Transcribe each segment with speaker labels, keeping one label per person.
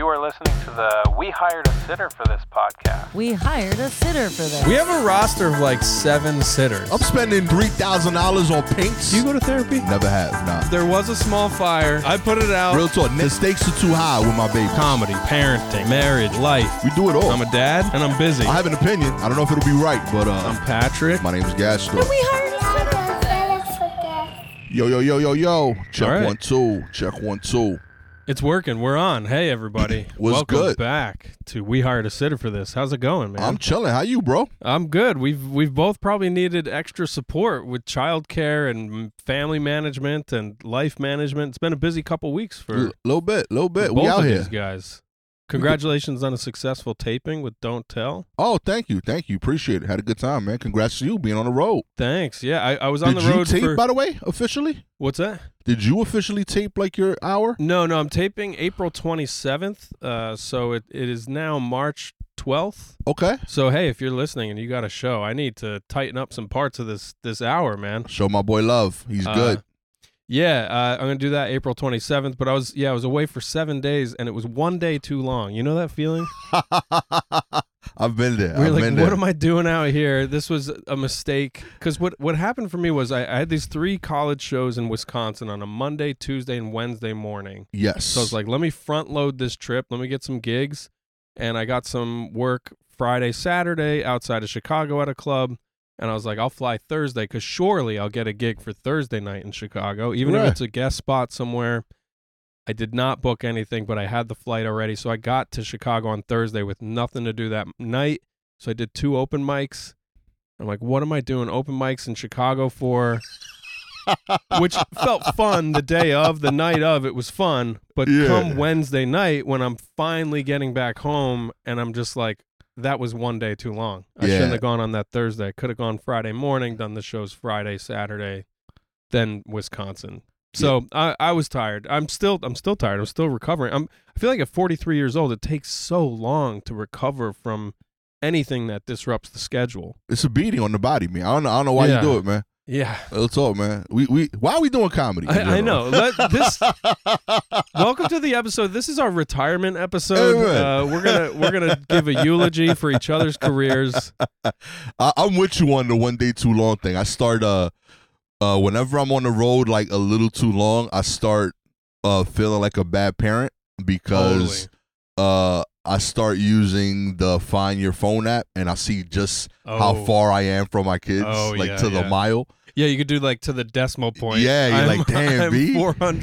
Speaker 1: You are listening to the We Hired a Sitter for This podcast.
Speaker 2: We hired a sitter for this.
Speaker 3: We have a roster of like 7 sitters.
Speaker 4: I'm spending $3,000 on paints.
Speaker 3: Do you go to therapy?
Speaker 4: Never have, nah.
Speaker 3: There was a small fire. I put it out.
Speaker 4: Real talk, the stakes are too high with my baby.
Speaker 3: Comedy, parenting, marriage, life.
Speaker 4: We do it all.
Speaker 3: I'm a dad and I'm busy.
Speaker 4: I have an opinion. I don't know if it'll be right, but
Speaker 3: I'm Patrick.
Speaker 4: my name is Gaston.
Speaker 2: We hired a sitter.
Speaker 4: Yo. Check
Speaker 3: All right.
Speaker 4: 1 2. Check 1 2.
Speaker 3: It's working. We're on. Hey, everybody.
Speaker 4: What's
Speaker 3: Welcome
Speaker 4: good?
Speaker 3: back to We Hired a Sitter for This. How's it going, man?
Speaker 4: I'm chilling. How you, bro?
Speaker 3: I'm good. We've both probably needed extra support with childcare and family management and life management. It's been a busy couple weeks for
Speaker 4: Little bit.
Speaker 3: both
Speaker 4: We out
Speaker 3: of
Speaker 4: here.
Speaker 3: these guys. Congratulations on a successful taping with Don't Tell.
Speaker 4: Oh, thank you. Appreciate it. Had a good time, man. Congrats to you being on the road.
Speaker 3: Thanks. Yeah, I was on
Speaker 4: Did
Speaker 3: the
Speaker 4: you
Speaker 3: road
Speaker 4: tape,
Speaker 3: for...
Speaker 4: by the way, officially?
Speaker 3: What's that?
Speaker 4: Did you officially tape like your hour?
Speaker 3: No, I'm taping April 27th, so it is now March 12th.
Speaker 4: Okay.
Speaker 3: So, hey, if you're listening and you got a show, I need to tighten up some parts of this hour, man.
Speaker 4: Show my boy love. He's good.
Speaker 3: Yeah, I'm going to do that April 27th, but I was away for 7 days, and it was one day too long. You know that feeling?
Speaker 4: I've been there.
Speaker 3: We're
Speaker 4: I've
Speaker 3: like,
Speaker 4: been
Speaker 3: what
Speaker 4: there.
Speaker 3: am I doing out here? This was a mistake. Because what happened for me was I had these 3 college shows in Wisconsin on a Monday, Tuesday, and Wednesday morning.
Speaker 4: Yes.
Speaker 3: So I was like, let me front load this trip. Let me get some gigs. And I got some work Friday, Saturday outside of Chicago at a club. And I was like, I'll fly Thursday because surely I'll get a gig for Thursday night in Chicago, even if
Speaker 4: Right.
Speaker 3: it's a guest spot somewhere. I did not book anything, but I had the flight already. So I got to Chicago on Thursday with nothing to do that night. So I did 2 open mics. I'm like, what am I doing open mics in Chicago for? Which felt fun the day of, the night of, it was fun. But
Speaker 4: Yeah.
Speaker 3: come Wednesday night when I'm finally getting back home and I'm just like, that was one day too long. I
Speaker 4: Yeah.
Speaker 3: shouldn't have gone on that Thursday. I could have gone Friday morning, done the shows Friday, Saturday, then Wisconsin. So I was tired. I'm still tired. I'm still recovering. I feel like at 43 years old, it takes so long to recover from anything that disrupts the schedule.
Speaker 4: It's a beating on the body, man. I don't know why
Speaker 3: Yeah.
Speaker 4: you do it, man.
Speaker 3: Yeah.
Speaker 4: Real talk, man. Why are we doing comedy? in
Speaker 3: I
Speaker 4: general?
Speaker 3: know. Welcome to the episode. This is our returement episode.
Speaker 4: Amen.
Speaker 3: We're gonna give a eulogy for each other's careers.
Speaker 4: I'm with you on the one day too long thing. I start whenever I'm on the road like a little too long, I start feeling like a bad parent because I start using the Find Your Phone app and I see just how far I am from my kids, to the mile.
Speaker 3: Yeah, you could do like to the decimal point.
Speaker 4: Yeah, you're like, damn,
Speaker 3: I'm
Speaker 4: B.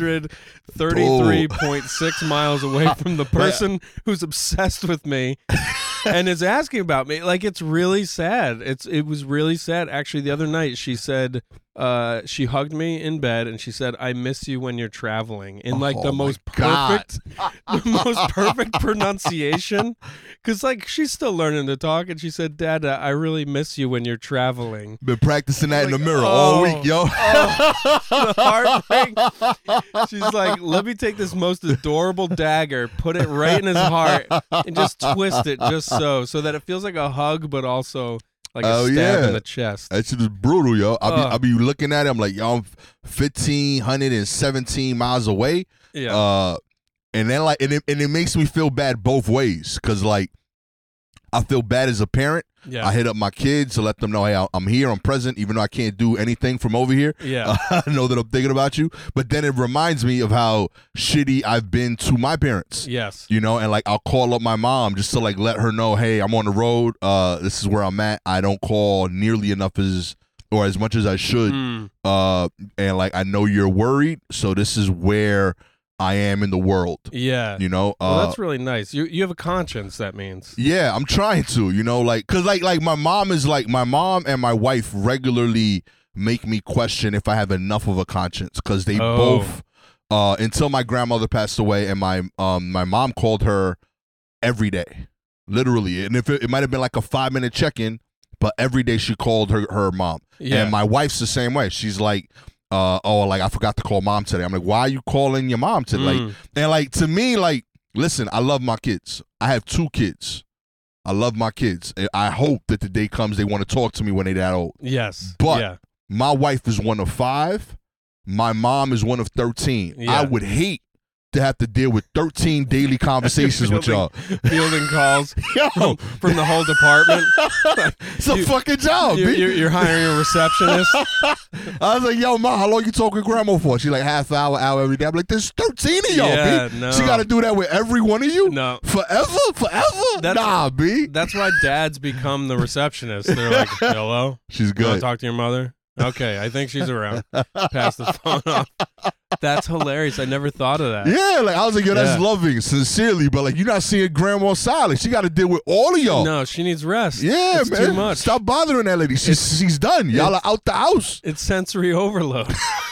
Speaker 3: 433.6 miles away from the person who's obsessed with me and is asking about me. Like, it's really sad. It was really sad. Actually, the other night she said, she hugged me in bed and she said, "I miss you when you're traveling," in like the most perfect, pronunciation. Because like she's still learning to talk, and she said, "Dad, I really miss you when you're traveling."
Speaker 4: Been practicing that in the
Speaker 3: Like,
Speaker 4: mirror all week, yo.
Speaker 3: The heartbreak. She's like, "Let me take this most adorable dagger, put it right in his heart, and just twist it just so that it feels like a hug, but also like a stab in the chest."
Speaker 4: That shit is brutal, yo. I be looking at it. I'm like, yo, I'm 1,517 miles away.
Speaker 3: Yeah.
Speaker 4: And then like, and it makes me feel bad both ways, cause like, I feel bad as a parent.
Speaker 3: Yeah.
Speaker 4: I hit up my kids to let them know, hey, I'm here, I'm present, even though I can't do anything from over here.
Speaker 3: Yeah.
Speaker 4: I know that I'm thinking about you. But then it reminds me of how shitty I've been to my parents.
Speaker 3: Yes.
Speaker 4: You know, and like I'll call up my mom just to like let her know, hey, I'm on the road. This is where I'm at. I don't call nearly enough as much as I should.
Speaker 3: Mm.
Speaker 4: And like I know you're worried, so this is where I am in the world.
Speaker 3: Yeah.
Speaker 4: You know?
Speaker 3: Well, that's really nice. You have a conscience, that means.
Speaker 4: Yeah, I'm trying to, you know, like, cause like my mom and my wife regularly make me question if I have enough of a conscience, cause they both, until my grandmother passed away, and my mom called her every day, literally, and if it might have been like a 5-minute check-in, but every day she called her mom.
Speaker 3: Yeah.
Speaker 4: And my wife's the same way. She's like, like I forgot to call mom today. I'm like, why are you calling your mom today? Like, and like to me, like, listen, I love my kids. I have 2 kids. I love my kids. And I hope that the day comes they want to talk to me when they're that old.
Speaker 3: Yes.
Speaker 4: But my wife is one of 5. My mom is one of 13.
Speaker 3: Yeah.
Speaker 4: I would hate to have to deal with 13 daily conversations with y'all.
Speaker 3: Fielding calls
Speaker 4: Yo,
Speaker 3: from the whole department.
Speaker 4: it's a fucking job, B.
Speaker 3: You're hiring a receptionist.
Speaker 4: I was like, yo, Ma, how long you talking to grandma for? She's like, half hour every day. I'm like, there's 13 of y'all,
Speaker 3: Yeah,
Speaker 4: B.
Speaker 3: no.
Speaker 4: She got to do that with every one of you?
Speaker 3: No.
Speaker 4: Forever? Nah, B.
Speaker 3: That's why dads become the receptionist. They're like, hello?
Speaker 4: She's
Speaker 3: You want to
Speaker 4: good.
Speaker 3: talk to your mother? Okay, I think she's around. Pass the phone off. That's hilarious. I never thought of that.
Speaker 4: Yeah, like I was like, yo, that's
Speaker 3: Yeah.
Speaker 4: loving, sincerely, but like you're not seeing grandma silent. She got to deal with all of y'all.
Speaker 3: No, she needs rest.
Speaker 4: Yeah,
Speaker 3: it's
Speaker 4: man.
Speaker 3: too much.
Speaker 4: Stop bothering that lady. She's done. Y'all are out the house.
Speaker 3: It's sensory overload.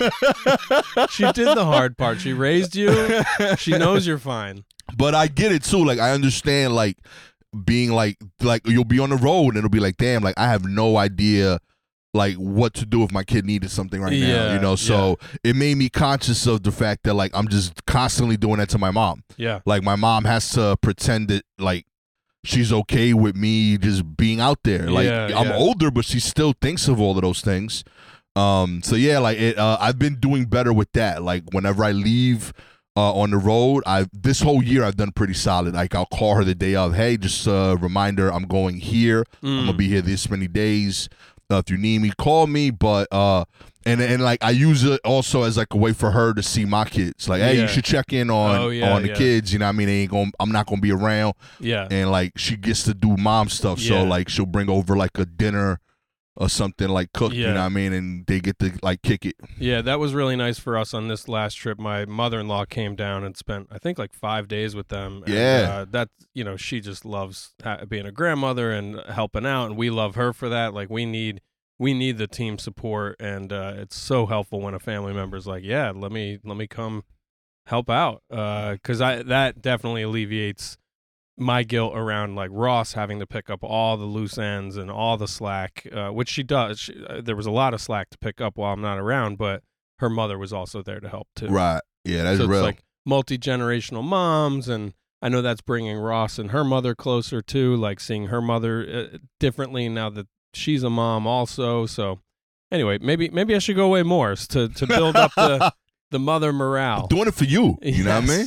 Speaker 3: She did the hard part. She raised you. She knows you're fine.
Speaker 4: But I get it too. Like I understand like being like you'll be on the road and it'll be like, damn, like I have no idea like what to do if my kid needed something right now.
Speaker 3: Yeah,
Speaker 4: You know, so it made me conscious of the fact that like I'm just constantly doing that to my mom.
Speaker 3: Yeah.
Speaker 4: Like my mom has to pretend that like she's okay with me just being out there. Like I'm older, but she still thinks of all of those things. So yeah, like it I've been doing better with that. Like whenever I leave on the road, this whole year I've done pretty solid. Like I'll call her the day of, hey, just a reminder, I'm going here. I'm gonna be here this many days. If you need me, call me. But and like I use it also as like a way for her to see my kids. Like, hey, you should check in on the kids. You know what I mean? I'm not gonna be around.
Speaker 3: Yeah.
Speaker 4: And like she gets to do mom stuff. So like she'll bring over like a dinner or something like cooked, you know what I mean? And they get to like kick it.
Speaker 3: Yeah, that was really nice for us on this last trip. My mother-in-law came down and spent, I think, like 5 days with them.
Speaker 4: Yeah.
Speaker 3: And, she just loves being a grandmother and helping out, and we love her for that. Like, we need the team support, and it's so helpful when a family member's like, yeah, let me come help out, because that definitely alleviates my guilt around like Ross having to pick up all the loose ends and all the slack, which she does. There was a lot of slack to pick up while I'm not around, but her mother was also there to help too.
Speaker 4: Right. Yeah, that's
Speaker 3: so
Speaker 4: real.
Speaker 3: It's like multi-generational moms, and I know that's bringing Ross and her mother closer too, like seeing her mother differently now that she's a mom also. So anyway, maybe I should go away more to build up the mother morale.
Speaker 4: I'm doing it for you. You know what I mean?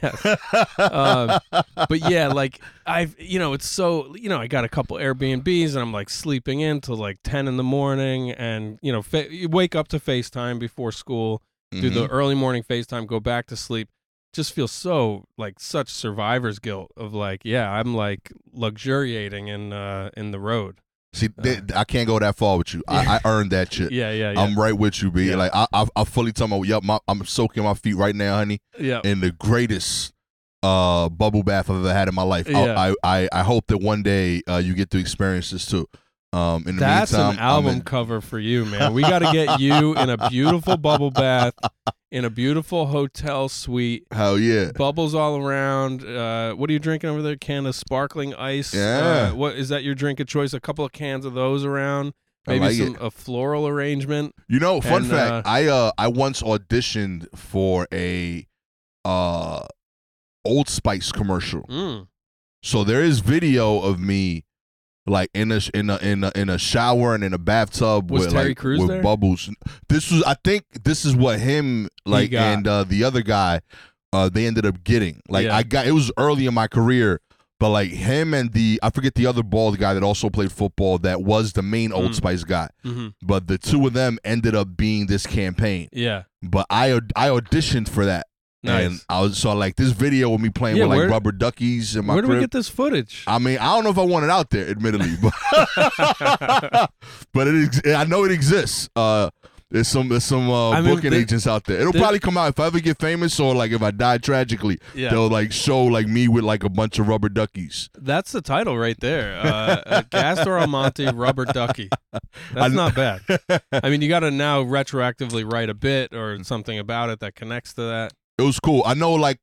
Speaker 3: Yes. But yeah, like it's so, I got a couple Airbnbs and I'm like sleeping in till like 10 in the morning, and you wake up to FaceTime before school, do the early morning FaceTime, go back to sleep. Just feel so like such survivor's guilt of like, I'm like luxuriating in the road.
Speaker 4: See, I can't go that far with you. I earned that shit.
Speaker 3: Yeah.
Speaker 4: I'm right with you, B.
Speaker 3: Yeah.
Speaker 4: Like I fully tell I'm soaking my feet right now, honey.
Speaker 3: Yeah.
Speaker 4: In the greatest bubble bath I've ever had in my life.
Speaker 3: Yeah.
Speaker 4: I hope that one day you get to experience this too. In the
Speaker 3: That's
Speaker 4: meantime,
Speaker 3: an album cover for you, man. We got to get you in a beautiful bubble bath, in a beautiful hotel suite.
Speaker 4: Hell yeah.
Speaker 3: Bubbles all around. What are you drinking over there? Can of sparkling ice.
Speaker 4: Yeah.
Speaker 3: What is that your drink of choice? A couple of cans of those around. Maybe
Speaker 4: like
Speaker 3: a floral arrangement.
Speaker 4: You know, fun
Speaker 3: And,
Speaker 4: fact, I once auditioned for a Old Spice commercial. So there is video of me like in a shower and in a bathtub
Speaker 3: Was
Speaker 4: with
Speaker 3: Terry
Speaker 4: like
Speaker 3: Crews
Speaker 4: with
Speaker 3: there?
Speaker 4: bubbles. I think this is what him like
Speaker 3: got.
Speaker 4: and the other guy they ended up getting. Like
Speaker 3: Yeah.
Speaker 4: it was early in my career, but like him and I forget the other bald guy that also played football that was the main Old Spice guy. But the two of them ended up being this campaign.
Speaker 3: Yeah.
Speaker 4: But I auditioned for that.
Speaker 3: Nice.
Speaker 4: And I was like this video with me playing with like rubber duckies in my
Speaker 3: Where do
Speaker 4: crib.
Speaker 3: we get this footage?
Speaker 4: I mean, I don't know if I want it out there, admittedly, but but I know it exists. There's some booking agents out there. It'll probably come out if I ever get famous or like if I die tragically.
Speaker 3: Yeah.
Speaker 4: They'll like show like me with like a bunch of rubber duckies.
Speaker 3: That's the title right there. Gastor Almonte Rubber Ducky. That's not bad. I mean, you got to now retroactively write a bit or something about it that connects to that.
Speaker 4: It was cool. I know like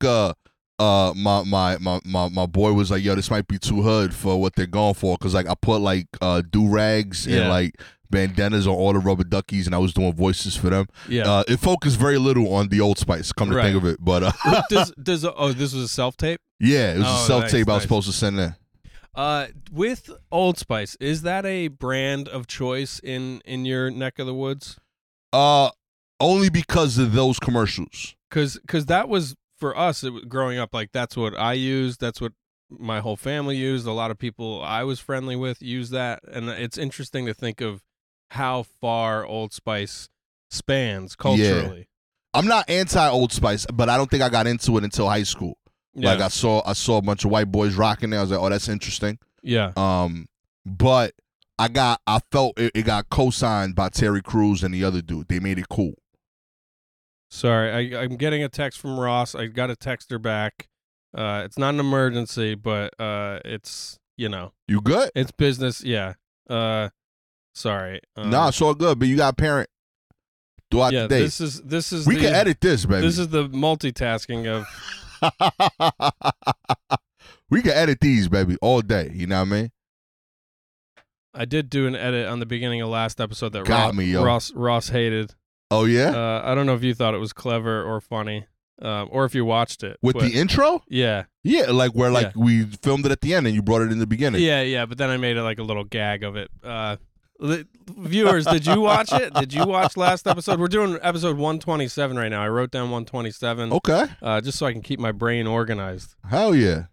Speaker 4: my boy was like, yo, this might be too hood for what they're going for, because like I put like do-rags and like bandanas on all the rubber duckies, and I was doing voices for them.
Speaker 3: Yeah.
Speaker 4: It focused very little on the Old Spice, come to think of it. But
Speaker 3: this was a self-tape?
Speaker 4: Yeah, it was a self-tape I was
Speaker 3: nice.
Speaker 4: supposed to send in.
Speaker 3: With Old Spice, is that a brand of choice in your neck of the woods?
Speaker 4: Only because of those commercials.
Speaker 3: Because that was for us growing up, like that's what I used. That's what my whole family used. A lot of people I was friendly with used that, and it's interesting to think of how far Old Spice spans culturally.
Speaker 4: I'm not anti Old Spice, but I don't think I got into it until high school.
Speaker 3: Yeah.
Speaker 4: Like I saw a bunch of white boys rocking it. I was like, oh, that's interesting.
Speaker 3: Yeah.
Speaker 4: But I felt it got co-signed by Terry Crews and the other dude. They made it cool.
Speaker 3: Sorry, I'm getting a text from Ross. I got to text her back. It's not an emergency, but it's, you know.
Speaker 4: You good?
Speaker 3: It's business, yeah. Sorry.
Speaker 4: Nah, it's all good, but you got a parent throughout the day.
Speaker 3: This is
Speaker 4: we can edit this, baby.
Speaker 3: This is the multitasking of
Speaker 4: we can edit these, baby, all day. You know what I mean?
Speaker 3: I did do an edit on the beginning of last episode that Ross hated.
Speaker 4: Oh, yeah?
Speaker 3: I don't know if you thought it was clever or funny, or if you watched it.
Speaker 4: With the intro?
Speaker 3: Yeah.
Speaker 4: Yeah, like where we filmed it at the end and you brought it in the beginning.
Speaker 3: Yeah, but then I made it like a little gag of it. Viewers, did you watch it? Did you watch last episode? We're doing episode 127 right now. I wrote down 127.
Speaker 4: Okay.
Speaker 3: Just so I can keep my brain organized.
Speaker 4: Hell yeah.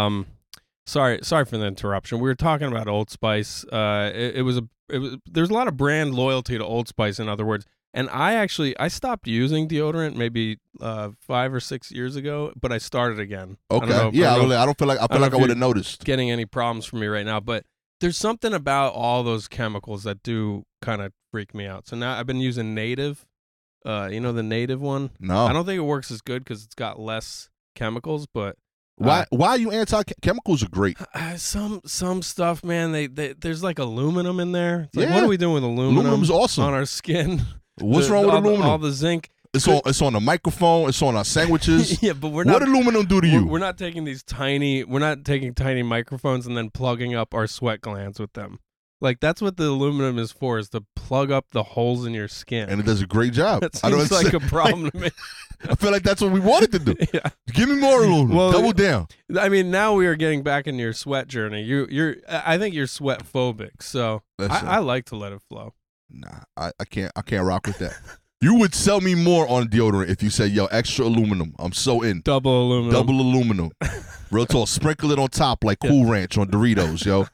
Speaker 3: Sorry for the interruption. We were talking about Old Spice. There's a lot of brand loyalty to Old Spice, in other words. And I stopped using deodorant maybe 5 or 6 years ago, but I started again.
Speaker 4: Okay. I feel like I would have noticed.
Speaker 3: Getting any problems from me right now, but there's something about all those chemicals that do kind of freak me out. So now I've been using Native. You know the Native one?
Speaker 4: No.
Speaker 3: I don't think it works as good because it's got less chemicals, but
Speaker 4: why are you anti? Chemicals are great.
Speaker 3: Some stuff, man. They there's like aluminum in there. It's like, what are we doing with aluminum?
Speaker 4: Aluminum's awesome
Speaker 3: on our skin.
Speaker 4: What's wrong with aluminum?
Speaker 3: All the zinc.
Speaker 4: It's on the microphone. It's on our sandwiches.
Speaker 3: Yeah, but
Speaker 4: what aluminum do to you?
Speaker 3: We're not taking tiny microphones and then plugging up our sweat glands with them. Like that's what the aluminum is for, is to plug up the holes in your skin.
Speaker 4: And it does a great job.
Speaker 3: That seems like a problem to me.
Speaker 4: I feel like that's what we wanted to do.
Speaker 3: Yeah.
Speaker 4: Give me more aluminum.
Speaker 3: Well,
Speaker 4: double down.
Speaker 3: I mean, now we are getting back into your sweat journey. I think you're sweat phobic, so I like to let it flow.
Speaker 4: Nah, I can't rock with that. You would sell me more on deodorant if you said, yo, extra aluminum. I'm so in.
Speaker 3: Double aluminum.
Speaker 4: Real talk. Sprinkle it on top like Cool Ranch on Doritos, yo.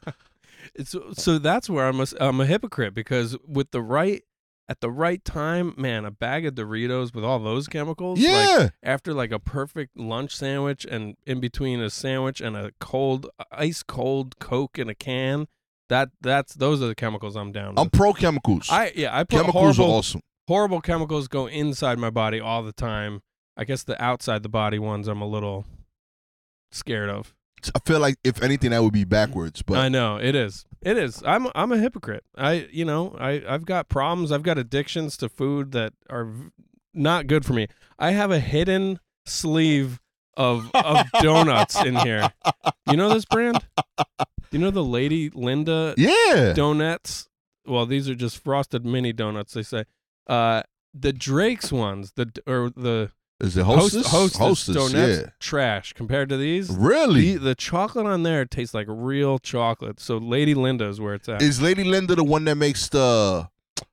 Speaker 3: So that's where I'm a hypocrite, because at the right time, man, a bag of Doritos with all those chemicals.
Speaker 4: Yeah.
Speaker 3: Like, after like a perfect lunch sandwich and in between a sandwich and a ice cold Coke in a can. Those are the chemicals I'm down with.
Speaker 4: I'm pro chemicals.
Speaker 3: I put
Speaker 4: chemicals are awesome.
Speaker 3: Horrible chemicals go inside my body all the time. I guess the outside the body ones I'm a little scared of.
Speaker 4: I feel like if anything that would be backwards, but
Speaker 3: I know it is. I'm a hypocrite. I've got problems. I've got addictions to food that are not good for me. I have a hidden sleeve of donuts in here. You know this brand? You know the Lady Linda donuts? Well, these are just frosted mini donuts, they say. The Drake's ones,
Speaker 4: is it Hostess
Speaker 3: donuts, trash compared to these.
Speaker 4: Really?
Speaker 3: The chocolate on there tastes like real chocolate. So Lady Linda is where it's at.
Speaker 4: Is Lady Linda the one that makes the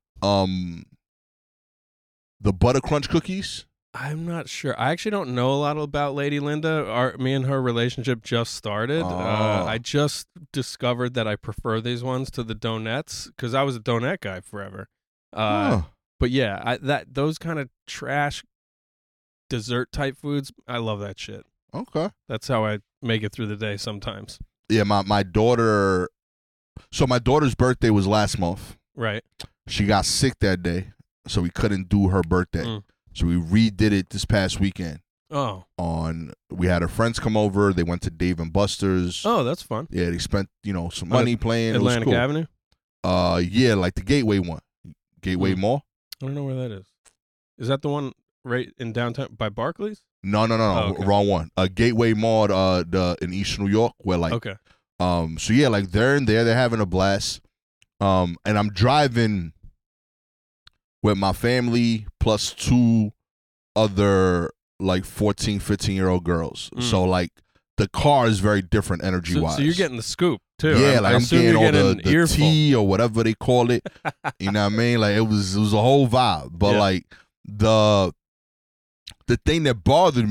Speaker 4: butter crunch cookies?
Speaker 3: I'm not sure. I actually don't know a lot about Lady Linda. Me and her relationship just started. I just discovered that I prefer these ones to the donuts because I was a donut guy forever. But yeah, those kind of trash dessert type foods, I love that shit.
Speaker 4: Okay.
Speaker 3: That's how I make it through the day sometimes.
Speaker 4: Yeah, my daughter. So my daughter's birthday was last month.
Speaker 3: Right.
Speaker 4: She got sick that day, so we couldn't do her birthday. So we redid it this past weekend.
Speaker 3: Oh.
Speaker 4: We had her friends come over. They went to Dave & Buster's.
Speaker 3: Oh, that's fun.
Speaker 4: Yeah, they spent some money playing.
Speaker 3: Atlantic
Speaker 4: it was cool.
Speaker 3: Avenue.
Speaker 4: Yeah, like the Gateway one, Gateway Mall.
Speaker 3: I don't know where that is. Is that the one right in downtown by Barclays?
Speaker 4: No,
Speaker 3: Oh, okay.
Speaker 4: Wrong one. Gateway Mall, in East New York, where like
Speaker 3: okay.
Speaker 4: So yeah, like they're in there, they're having a blast. And I'm driving with my family plus 2 other like 14, 15-year-old girls. So like the car is very different energy-wise.
Speaker 3: So you're getting the scoop too.
Speaker 4: Yeah, I'm getting all the tea or whatever they call it. You know what I mean? Like it was a whole vibe. But like the thing that bothered me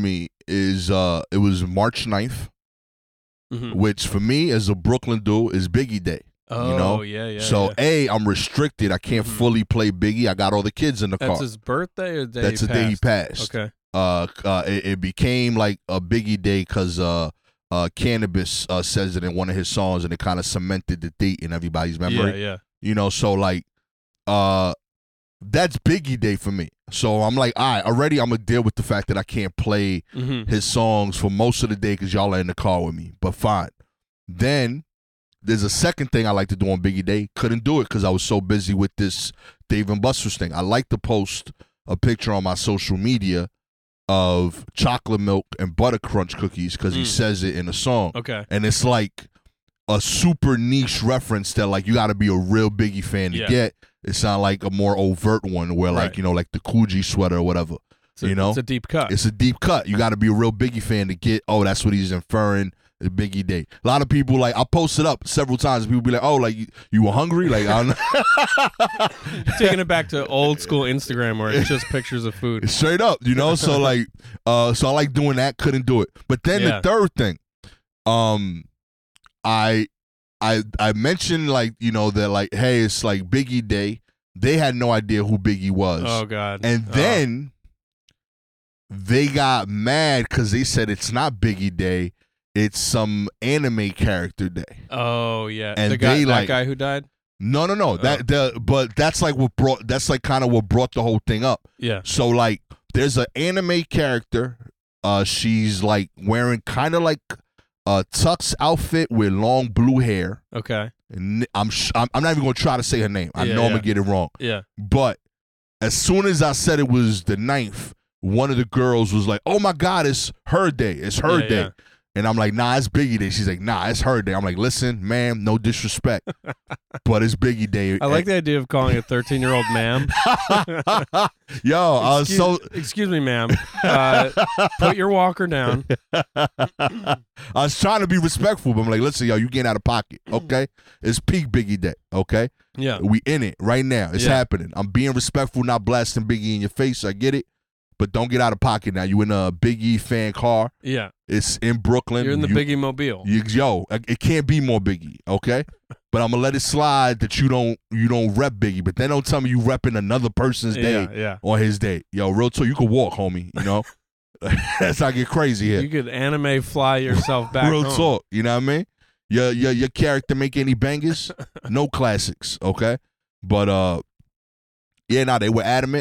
Speaker 4: is it was March 9th, which for me as a Brooklyn dude is Biggie Day.
Speaker 3: Oh,
Speaker 4: you know?
Speaker 3: yeah.
Speaker 4: So I'm restricted. I can't fully play Biggie. I got all the kids in the car.
Speaker 3: That's his birthday or the day
Speaker 4: That's
Speaker 3: he
Speaker 4: the
Speaker 3: passed?
Speaker 4: day he passed.
Speaker 3: Okay.
Speaker 4: It became like a Biggie Day because Cannabis says it in one of his songs, and it kind of cemented the date in everybody's memory.
Speaker 3: Yeah.
Speaker 4: You know, so like, that's Biggie Day for me. So I'm like, all right, already I'm gonna deal with the fact that I can't play his songs for most of the day because y'all are in the car with me. But fine. Then there's a second thing I like to do on Biggie Day. Couldn't do it because I was so busy with this Dave and Buster's thing. I like to post a picture on my social media of chocolate milk and butter crunch cookies because he says it in a song.
Speaker 3: Okay.
Speaker 4: And it's like a super niche reference that like you got to be a real Biggie fan to get. It's not like a more overt one where like, you know, like the Coogee sweater or whatever.
Speaker 3: It's a deep cut.
Speaker 4: It's a deep cut. You got to be a real Biggie fan to get, oh, that's what he's inferring. The Biggie Day. A lot of people like I posted up several times. People be like, "Oh, like you were hungry?" Like I don't know.
Speaker 3: Taking it back to old school Instagram where it's just pictures of food.
Speaker 4: Straight up, you know. So like, so I like doing that. Couldn't do it. But then the third thing, I mentioned like that like, hey, it's like Biggie Day. They had no idea who Biggie was.
Speaker 3: Oh God.
Speaker 4: And then they got mad because they said it's not Biggie Day. It's some anime character day.
Speaker 3: Oh yeah,
Speaker 4: and
Speaker 3: the guy,
Speaker 4: that
Speaker 3: guy who died.
Speaker 4: No. But that's like what brought. That's like kind of what brought the whole thing up.
Speaker 3: Yeah.
Speaker 4: So like, there's an anime character. She's like wearing kind of like a tux outfit with long blue hair.
Speaker 3: Okay.
Speaker 4: And I'm not even gonna try to say her name. I know I'm gonna get it wrong.
Speaker 3: Yeah.
Speaker 4: But as soon as I said it was the 9th, one of the girls was like, "Oh my God, it's her day. It's her day."
Speaker 3: Yeah.
Speaker 4: And I'm like, nah, it's Biggie Day. She's like, nah, it's her day. I'm like, listen, ma'am, no disrespect, but it's Biggie Day.
Speaker 3: I like the idea of calling a 13-year-old ma'am.
Speaker 4: Yo,
Speaker 3: excuse me, ma'am. Put your walker down.
Speaker 4: I was trying to be respectful, but I'm like, listen, yo, you getting out of pocket, okay? It's peak Biggie Day, okay?
Speaker 3: Yeah.
Speaker 4: We in it right now. It's happening. I'm being respectful, not blasting Biggie in your face. I get it. But don't get out of pocket now. You in a Biggie fan car.
Speaker 3: Yeah.
Speaker 4: It's in Brooklyn.
Speaker 3: You're in the Biggie mobile.
Speaker 4: It can't be more Biggie, okay? But I'm gonna let it slide that you don't rep Biggie. But then don't tell me you repping another person's day on his day. Yo, real talk, you could walk, homie. You know, that's how I get crazy here.
Speaker 3: You could anime fly yourself back.
Speaker 4: Real
Speaker 3: home.
Speaker 4: talk, you know what I mean? Your character make any bangers? No classics, okay? But they were adamant.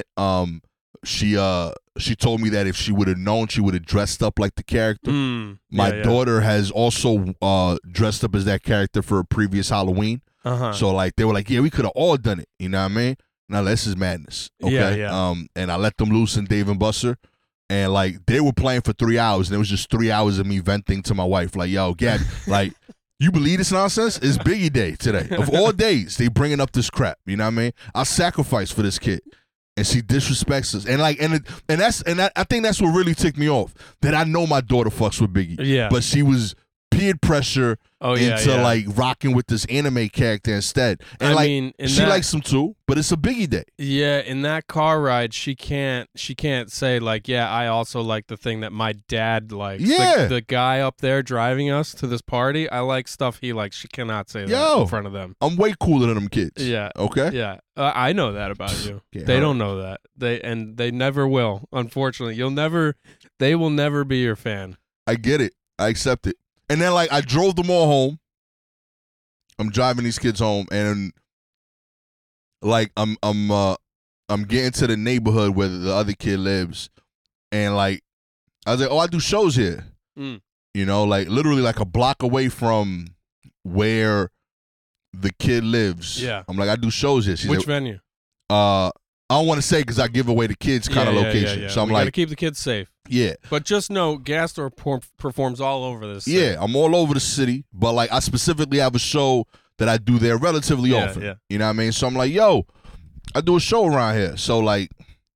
Speaker 4: She told me that if she would have known, she would have dressed up like the character. My daughter has also dressed up as that character for a previous Halloween. So like they were like, yeah, we could have all done it. You know what I mean? Now this is madness. Okay. And I let them loose in Dave and Buster. And like they were playing for 3 hours, and it was just 3 hours of me venting to my wife, like, yo, Gab, like, you believe this nonsense? It's Biggie Day today. Of all days, they bringing up this crap. You know what I mean? I sacrificed for this kid. And she disrespects us, and like, I think that's what really ticked me off. That I know my daughter fucks with Biggie, but she was peer pressure into like rocking with this anime character instead. And she likes him too, but it's a Biggie Day.
Speaker 3: Yeah, in that car ride, she can't say like, yeah, I also like the thing that my dad likes.
Speaker 4: Yeah,
Speaker 3: the guy up there driving us to this party, I like stuff he likes. She cannot say that in front of them.
Speaker 4: I'm way cooler than them kids.
Speaker 3: Yeah.
Speaker 4: Okay.
Speaker 3: Yeah. I know that about you. They don't know that. They never will. Unfortunately, they will never be your fan.
Speaker 4: I get it. I accept it. And then like I drove them all home. I'm driving these kids home, and like I'm getting to the neighborhood where the other kid lives, and like I was like, oh, I do shows here. You know, like literally like a block away from where the kid lives.
Speaker 3: Yeah.
Speaker 4: I'm like, I do shows here. She's
Speaker 3: Which
Speaker 4: like,
Speaker 3: venue?
Speaker 4: I don't want to say because I give away the kids kind of location.
Speaker 3: Yeah.
Speaker 4: So I'm
Speaker 3: we
Speaker 4: like,
Speaker 3: gotta keep the kids safe.
Speaker 4: Yeah.
Speaker 3: But just know, Gastor performs all over this city.
Speaker 4: Yeah, I'm all over the city, but like I specifically have a show that I do there relatively often.
Speaker 3: Yeah.
Speaker 4: You know what I mean? So I'm like, yo, I do a show around here. So like,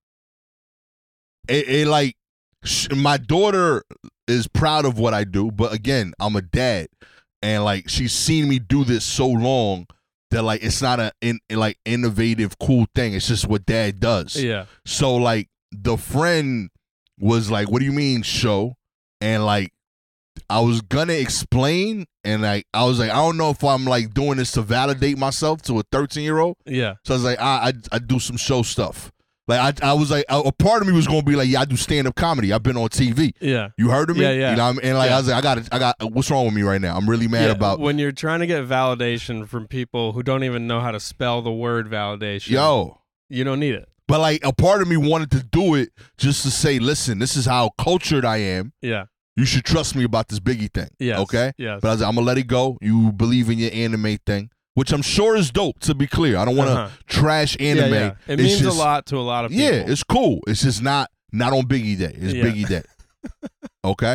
Speaker 4: my daughter is proud of what I do, but again, I'm a dad, and like she's seen me do this so long that like it's not like innovative, cool thing. It's just what dad does.
Speaker 3: Yeah.
Speaker 4: So like the friend was like, what do you mean show? and like I was gonna explain, and like I was like, I don't know if I'm like doing this to validate myself to a 13-year-old.
Speaker 3: Yeah.
Speaker 4: So I was like, I do some show stuff. Like I was like, a part of me was gonna be like, yeah, I do stand-up comedy. I've been on TV.
Speaker 3: Yeah.
Speaker 4: You heard of me?
Speaker 3: Yeah, yeah.
Speaker 4: You know what I mean? And like
Speaker 3: Yeah.
Speaker 4: I was like, I got. What's wrong with me right now? I'm really mad about.
Speaker 3: when you're trying to get validation from people who don't even know how to spell the word validation.
Speaker 4: Yo.
Speaker 3: You don't need it.
Speaker 4: But like a part of me wanted to do it just to say, listen, this is how cultured I am.
Speaker 3: Yeah.
Speaker 4: You should trust me about this Biggie thing.
Speaker 3: Yes.
Speaker 4: Okay?
Speaker 3: Yes.
Speaker 4: But I was like, I'm going to let it go. You believe in your anime thing, which I'm sure is dope, to be clear. I don't want to trash anime.
Speaker 3: Yeah. It
Speaker 4: It's
Speaker 3: means
Speaker 4: just,
Speaker 3: a lot to a lot of people.
Speaker 4: Yeah, it's cool. It's just not on Biggie Day. It's
Speaker 3: Yeah.
Speaker 4: Biggie Day. Okay?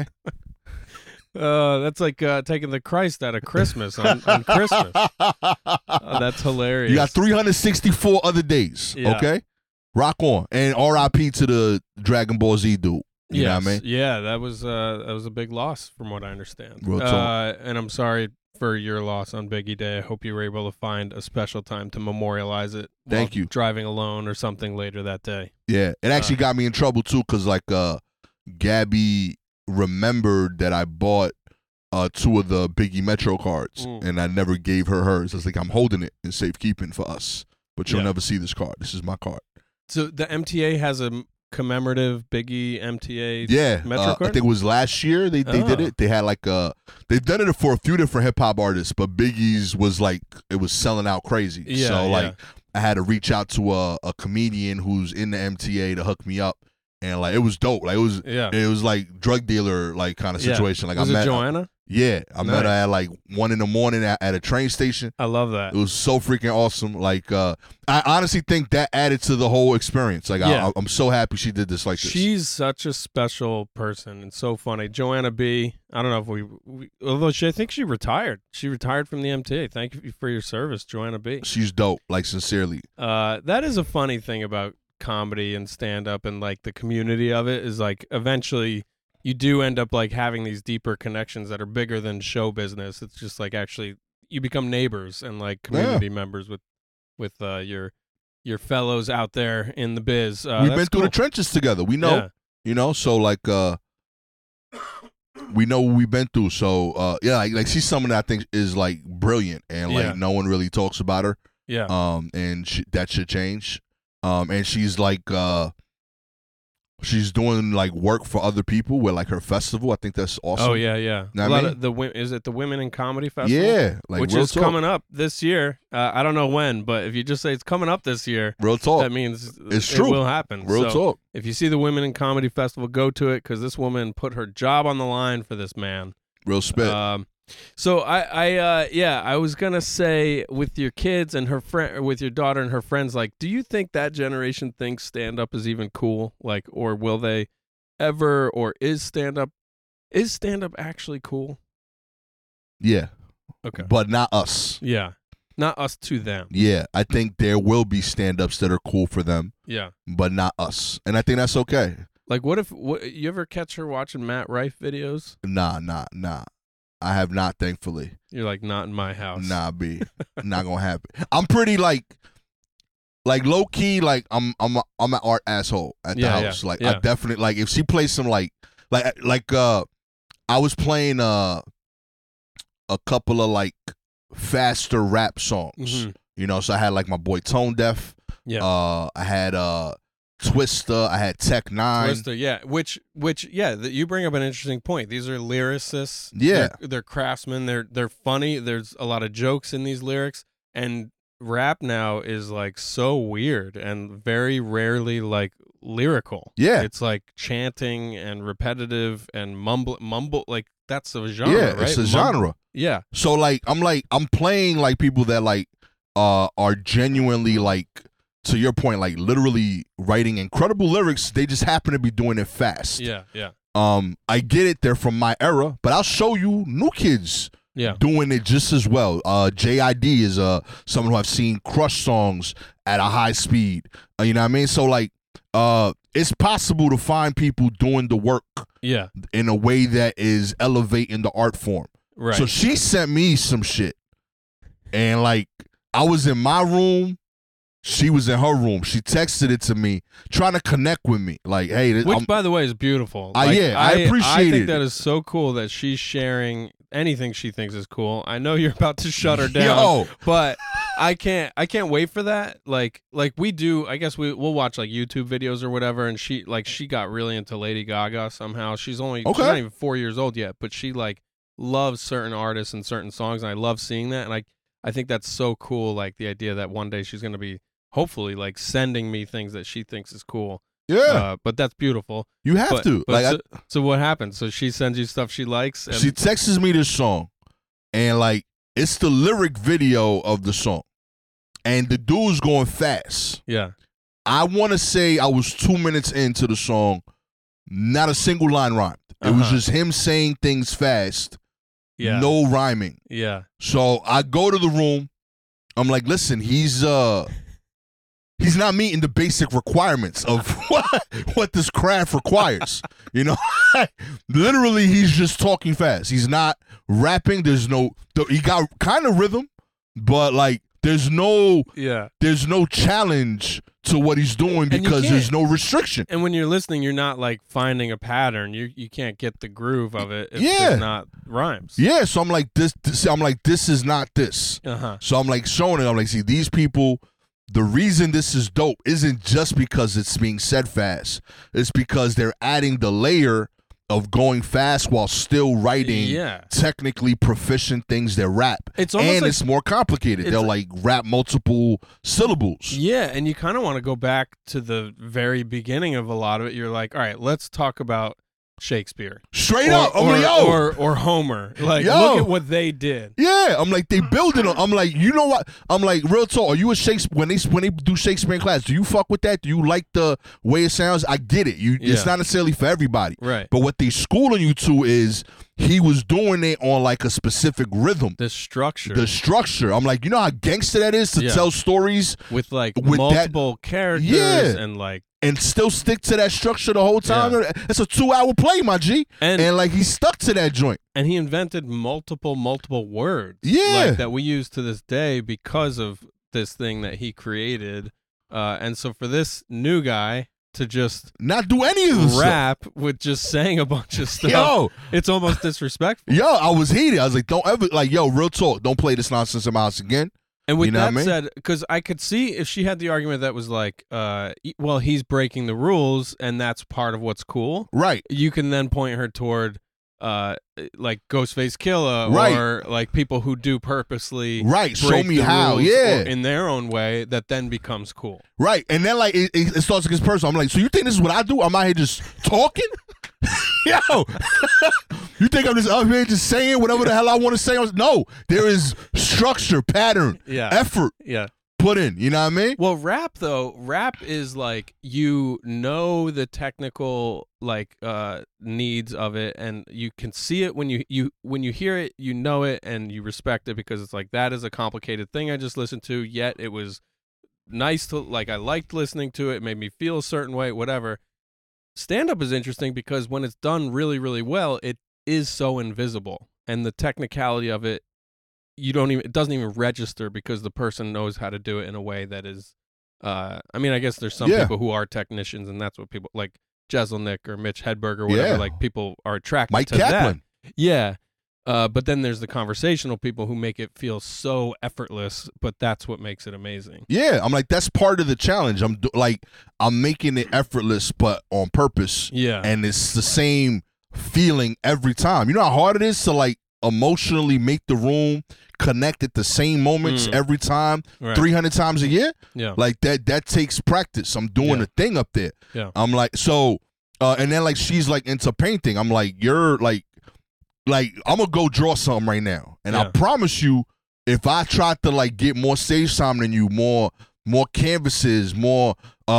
Speaker 3: That's like taking the Christ out of Christmas on Christmas. That's hilarious.
Speaker 4: You got 364 other days.
Speaker 3: Yeah.
Speaker 4: Okay? Rock on. And RIP to the Dragon Ball Z dude. You know what I mean?
Speaker 3: Yeah, that was a big loss from what I understand.
Speaker 4: Real talk.
Speaker 3: And I'm sorry for your loss on Biggie Day. I hope you were able to find a special time to memorialize it.
Speaker 4: Thank
Speaker 3: while
Speaker 4: you.
Speaker 3: Driving alone or something later that day.
Speaker 4: Yeah. It actually got me in trouble too, because like Gabby remembered that I bought 2 of the Biggie Metro cards, and I never gave her hers. I was like, I'm holding it in safekeeping for us, but you'll never see this card. This is my card.
Speaker 3: So the MTA has a commemorative Biggie MTA Metro
Speaker 4: I
Speaker 3: card?
Speaker 4: think it was last year they did it. They had like they've done it for a few different hip hop artists, but Biggie's was like, it was selling out crazy.
Speaker 3: Yeah,
Speaker 4: so like I had to reach out to a comedian who's in the MTA to hook me up, and like it was dope. Like it was like drug dealer like kind of situation. Like
Speaker 3: was
Speaker 4: I met
Speaker 3: it Joanna?
Speaker 4: Yeah, I met her at like 1 a.m. at a train station.
Speaker 3: I love that.
Speaker 4: It was so freaking awesome. Like, I honestly think that added to the whole experience. Like, I'm so happy she did this like this.
Speaker 3: She's such a special person and so funny. Joanna B. I don't know if we although I think she retired. She retired from the MTA. Thank you for your service, Joanna B.
Speaker 4: She's dope, like sincerely.
Speaker 3: That is a funny thing about comedy and stand-up and like the community of it is like eventually you do end up like having these deeper connections that are bigger than show business. It's just like actually you become neighbors and like community members with your fellows out there in the biz.
Speaker 4: We've been through the trenches together. We know, you know. So like, we know what we've been through. So yeah, like she's someone that I think is like brilliant, and like no one really talks about her.
Speaker 3: Yeah.
Speaker 4: And that should change. And she's like, she's doing like work for other people with like her festival. I think that's awesome.
Speaker 3: Oh yeah.
Speaker 4: Know
Speaker 3: A lot of is it the Women in Comedy Festival?
Speaker 4: Yeah, like
Speaker 3: which
Speaker 4: real
Speaker 3: is
Speaker 4: talk.
Speaker 3: coming up this year. I don't know when, but if you just say it's coming up this year,
Speaker 4: Real talk.
Speaker 3: that means
Speaker 4: It's
Speaker 3: it
Speaker 4: true.
Speaker 3: will happen.
Speaker 4: Real
Speaker 3: So
Speaker 4: talk.
Speaker 3: if you see the Women in Comedy Festival, go to it because this woman put her job on the line for this man.
Speaker 4: Real spit.
Speaker 3: So I was gonna say with your kids and her friend, with your daughter and her friends, like, do you think that generation thinks stand up is even cool? Like, or will they ever? Or is stand up actually cool?
Speaker 4: Yeah.
Speaker 3: Okay.
Speaker 4: But not us.
Speaker 3: Yeah, not us to them.
Speaker 4: Yeah, I think there will be stand-ups that are cool for them,
Speaker 3: Yeah.
Speaker 4: but not us. And I think that's okay.
Speaker 3: Like, what if you ever catch her watching Matt Rife videos?
Speaker 4: Nah. I have not, thankfully.
Speaker 3: You're like, not in my house.
Speaker 4: Nah, B. Not gonna happen. I'm pretty like low key, like I'm an art asshole at the house. Like I definitely like if she plays some like I was playing a couple of like faster rap songs. You know, so I had like my boy Tone Deaf.
Speaker 3: Yeah.
Speaker 4: I had Twista, I had Tech Nine.
Speaker 3: Twista, yeah. Which you bring up an interesting point. These are lyricists.
Speaker 4: Yeah.
Speaker 3: They're craftsmen. They're funny. There's a lot of jokes in these lyrics. And rap now is like so weird and very rarely like lyrical.
Speaker 4: Yeah.
Speaker 3: It's like chanting and repetitive and mumble like that's a genre,
Speaker 4: Yeah,
Speaker 3: right?
Speaker 4: it's a genre.
Speaker 3: Yeah.
Speaker 4: So I'm playing like people that like are genuinely like, to your point, like literally writing incredible lyrics. They just happen to be doing it fast.
Speaker 3: Yeah.
Speaker 4: I get it. They're from my era, but I'll show you new kids doing it just as well. JID is someone who I've seen crush songs at a high speed. You know what I mean? So like, it's possible to find people doing the work in a way that is elevating the art form.
Speaker 3: Right.
Speaker 4: So she sent me some shit, and like I was in my room. She was in her room. She texted it to me, trying to connect with me. Like, hey,
Speaker 3: which by the way is beautiful.
Speaker 4: I appreciate
Speaker 3: I think
Speaker 4: it.
Speaker 3: that is so cool that she's sharing anything she thinks is cool. I know you're about to shut her down,
Speaker 4: Yo.
Speaker 3: but I can't wait for that. Like we do. I guess we'll watch like YouTube videos or whatever. And she got really into Lady Gaga somehow. She's not even 4 years old yet, but she like loves certain artists and certain songs, and I love seeing that. And I think that's so cool. Like the idea that one day she's gonna be hopefully like sending me things that she thinks is cool.
Speaker 4: Yeah,
Speaker 3: but that's beautiful.
Speaker 4: You have to.
Speaker 3: But so what happens? So she sends you stuff she likes. And
Speaker 4: she texts me this song, and like it's the lyric video of the song, and the dude's going fast.
Speaker 3: Yeah,
Speaker 4: I want to say I was 2 minutes into the song, not a single line rhymed. It was just him saying things fast, no rhyming.
Speaker 3: Yeah.
Speaker 4: So I go to the room. I'm like, listen, he's not meeting the basic requirements of what this craft requires. You know, literally, he's just talking fast. He's not rapping. He got kind of rhythm, but like there's no challenge to what he's doing because there's no restriction.
Speaker 3: And when you're listening, you're not like finding a pattern. You can't get the groove of it if there's not rhymes.
Speaker 4: Yeah, so I'm like this is not this. So I'm like showing it. I'm like, see, these people, the reason this is dope isn't just because it's being said fast. It's because they're adding the layer of going fast while still writing technically proficient things that rap. It's more complicated. They'll like rap multiple syllables.
Speaker 3: Yeah, and you kind of want to go back to the very beginning of a lot of it. You're like, all right, let's talk about Shakespeare.
Speaker 4: Straight up. I'm like,
Speaker 3: or Homer. Like, look at what they did.
Speaker 4: Yeah. I'm like, they build it. I'm like, you know what? I'm like, real talk. Are you a Shakespeare when they do Shakespeare in class? Do you fuck with that? Do you like the way it sounds? I get it. It's not necessarily for everybody.
Speaker 3: Right.
Speaker 4: But what they schooling you to is he was doing it on like a specific rhythm.
Speaker 3: The structure.
Speaker 4: I'm like, you know how gangster that is to tell stories
Speaker 3: with multiple characters and
Speaker 4: still stick to that structure the whole time. Yeah. It's a 2-hour play, my G. And like he stuck to that joint.
Speaker 3: And he invented multiple words.
Speaker 4: Yeah.
Speaker 3: Like, that we use to this day because of this thing that he created. And so for this new guy to just
Speaker 4: not do any of this
Speaker 3: rap with just saying a bunch of stuff, it's almost disrespectful.
Speaker 4: Yo, I was heated. I was like, don't ever, like, yo, real talk, don't play this nonsense in my house again.
Speaker 3: And with that said, because I could see if she had the argument that was like, well, he's breaking the rules and that's part of what's cool.
Speaker 4: Right.
Speaker 3: You can then point her toward like Ghostface Killah or like people who do purposely
Speaker 4: show me how
Speaker 3: in their own way that then becomes cool.
Speaker 4: Right. And then like it starts to get personal. I'm like, so you think this is what I do? I'm out here just talking? Yo, you think I'm just out here just saying whatever the hell I want to say? No, there is structure, pattern, effort put in. You know what I mean?
Speaker 3: Well, rap is like, you know, the technical like needs of it, and you can see it when you hear it, you know it, and you respect it because it's like, that is a complicated thing I just listened to, yet it was nice to, like, I liked listening to it. It made me feel a certain way, whatever. Stand-up is interesting because when it's done really, really well, it is so invisible, and the technicality of it, it doesn't even register because the person knows how to do it in a way that is, I mean, I guess there's some people who are technicians, and that's what people like Jeselnik or Mitch Hedberg or whatever, like, people are attracted
Speaker 4: Mike
Speaker 3: to
Speaker 4: Kaplan.
Speaker 3: that. Yeah. But then there's the conversational people who make it feel so effortless, but that's what makes it amazing.
Speaker 4: Yeah, I'm like, that's part of the challenge. I'm making it effortless, but on purpose.
Speaker 3: Yeah.
Speaker 4: And it's the same feeling every time. You know how hard it is to like emotionally make the room connect at the same moments every time, 300 times a year?
Speaker 3: Yeah.
Speaker 4: Like that takes practice. I'm doing a thing up there.
Speaker 3: Yeah.
Speaker 4: I'm like, so, and then like she's like into painting. I'm like, you're like I'm gonna go draw something right now, and I promise you, if I try to like get more stage time than you, more canvases, more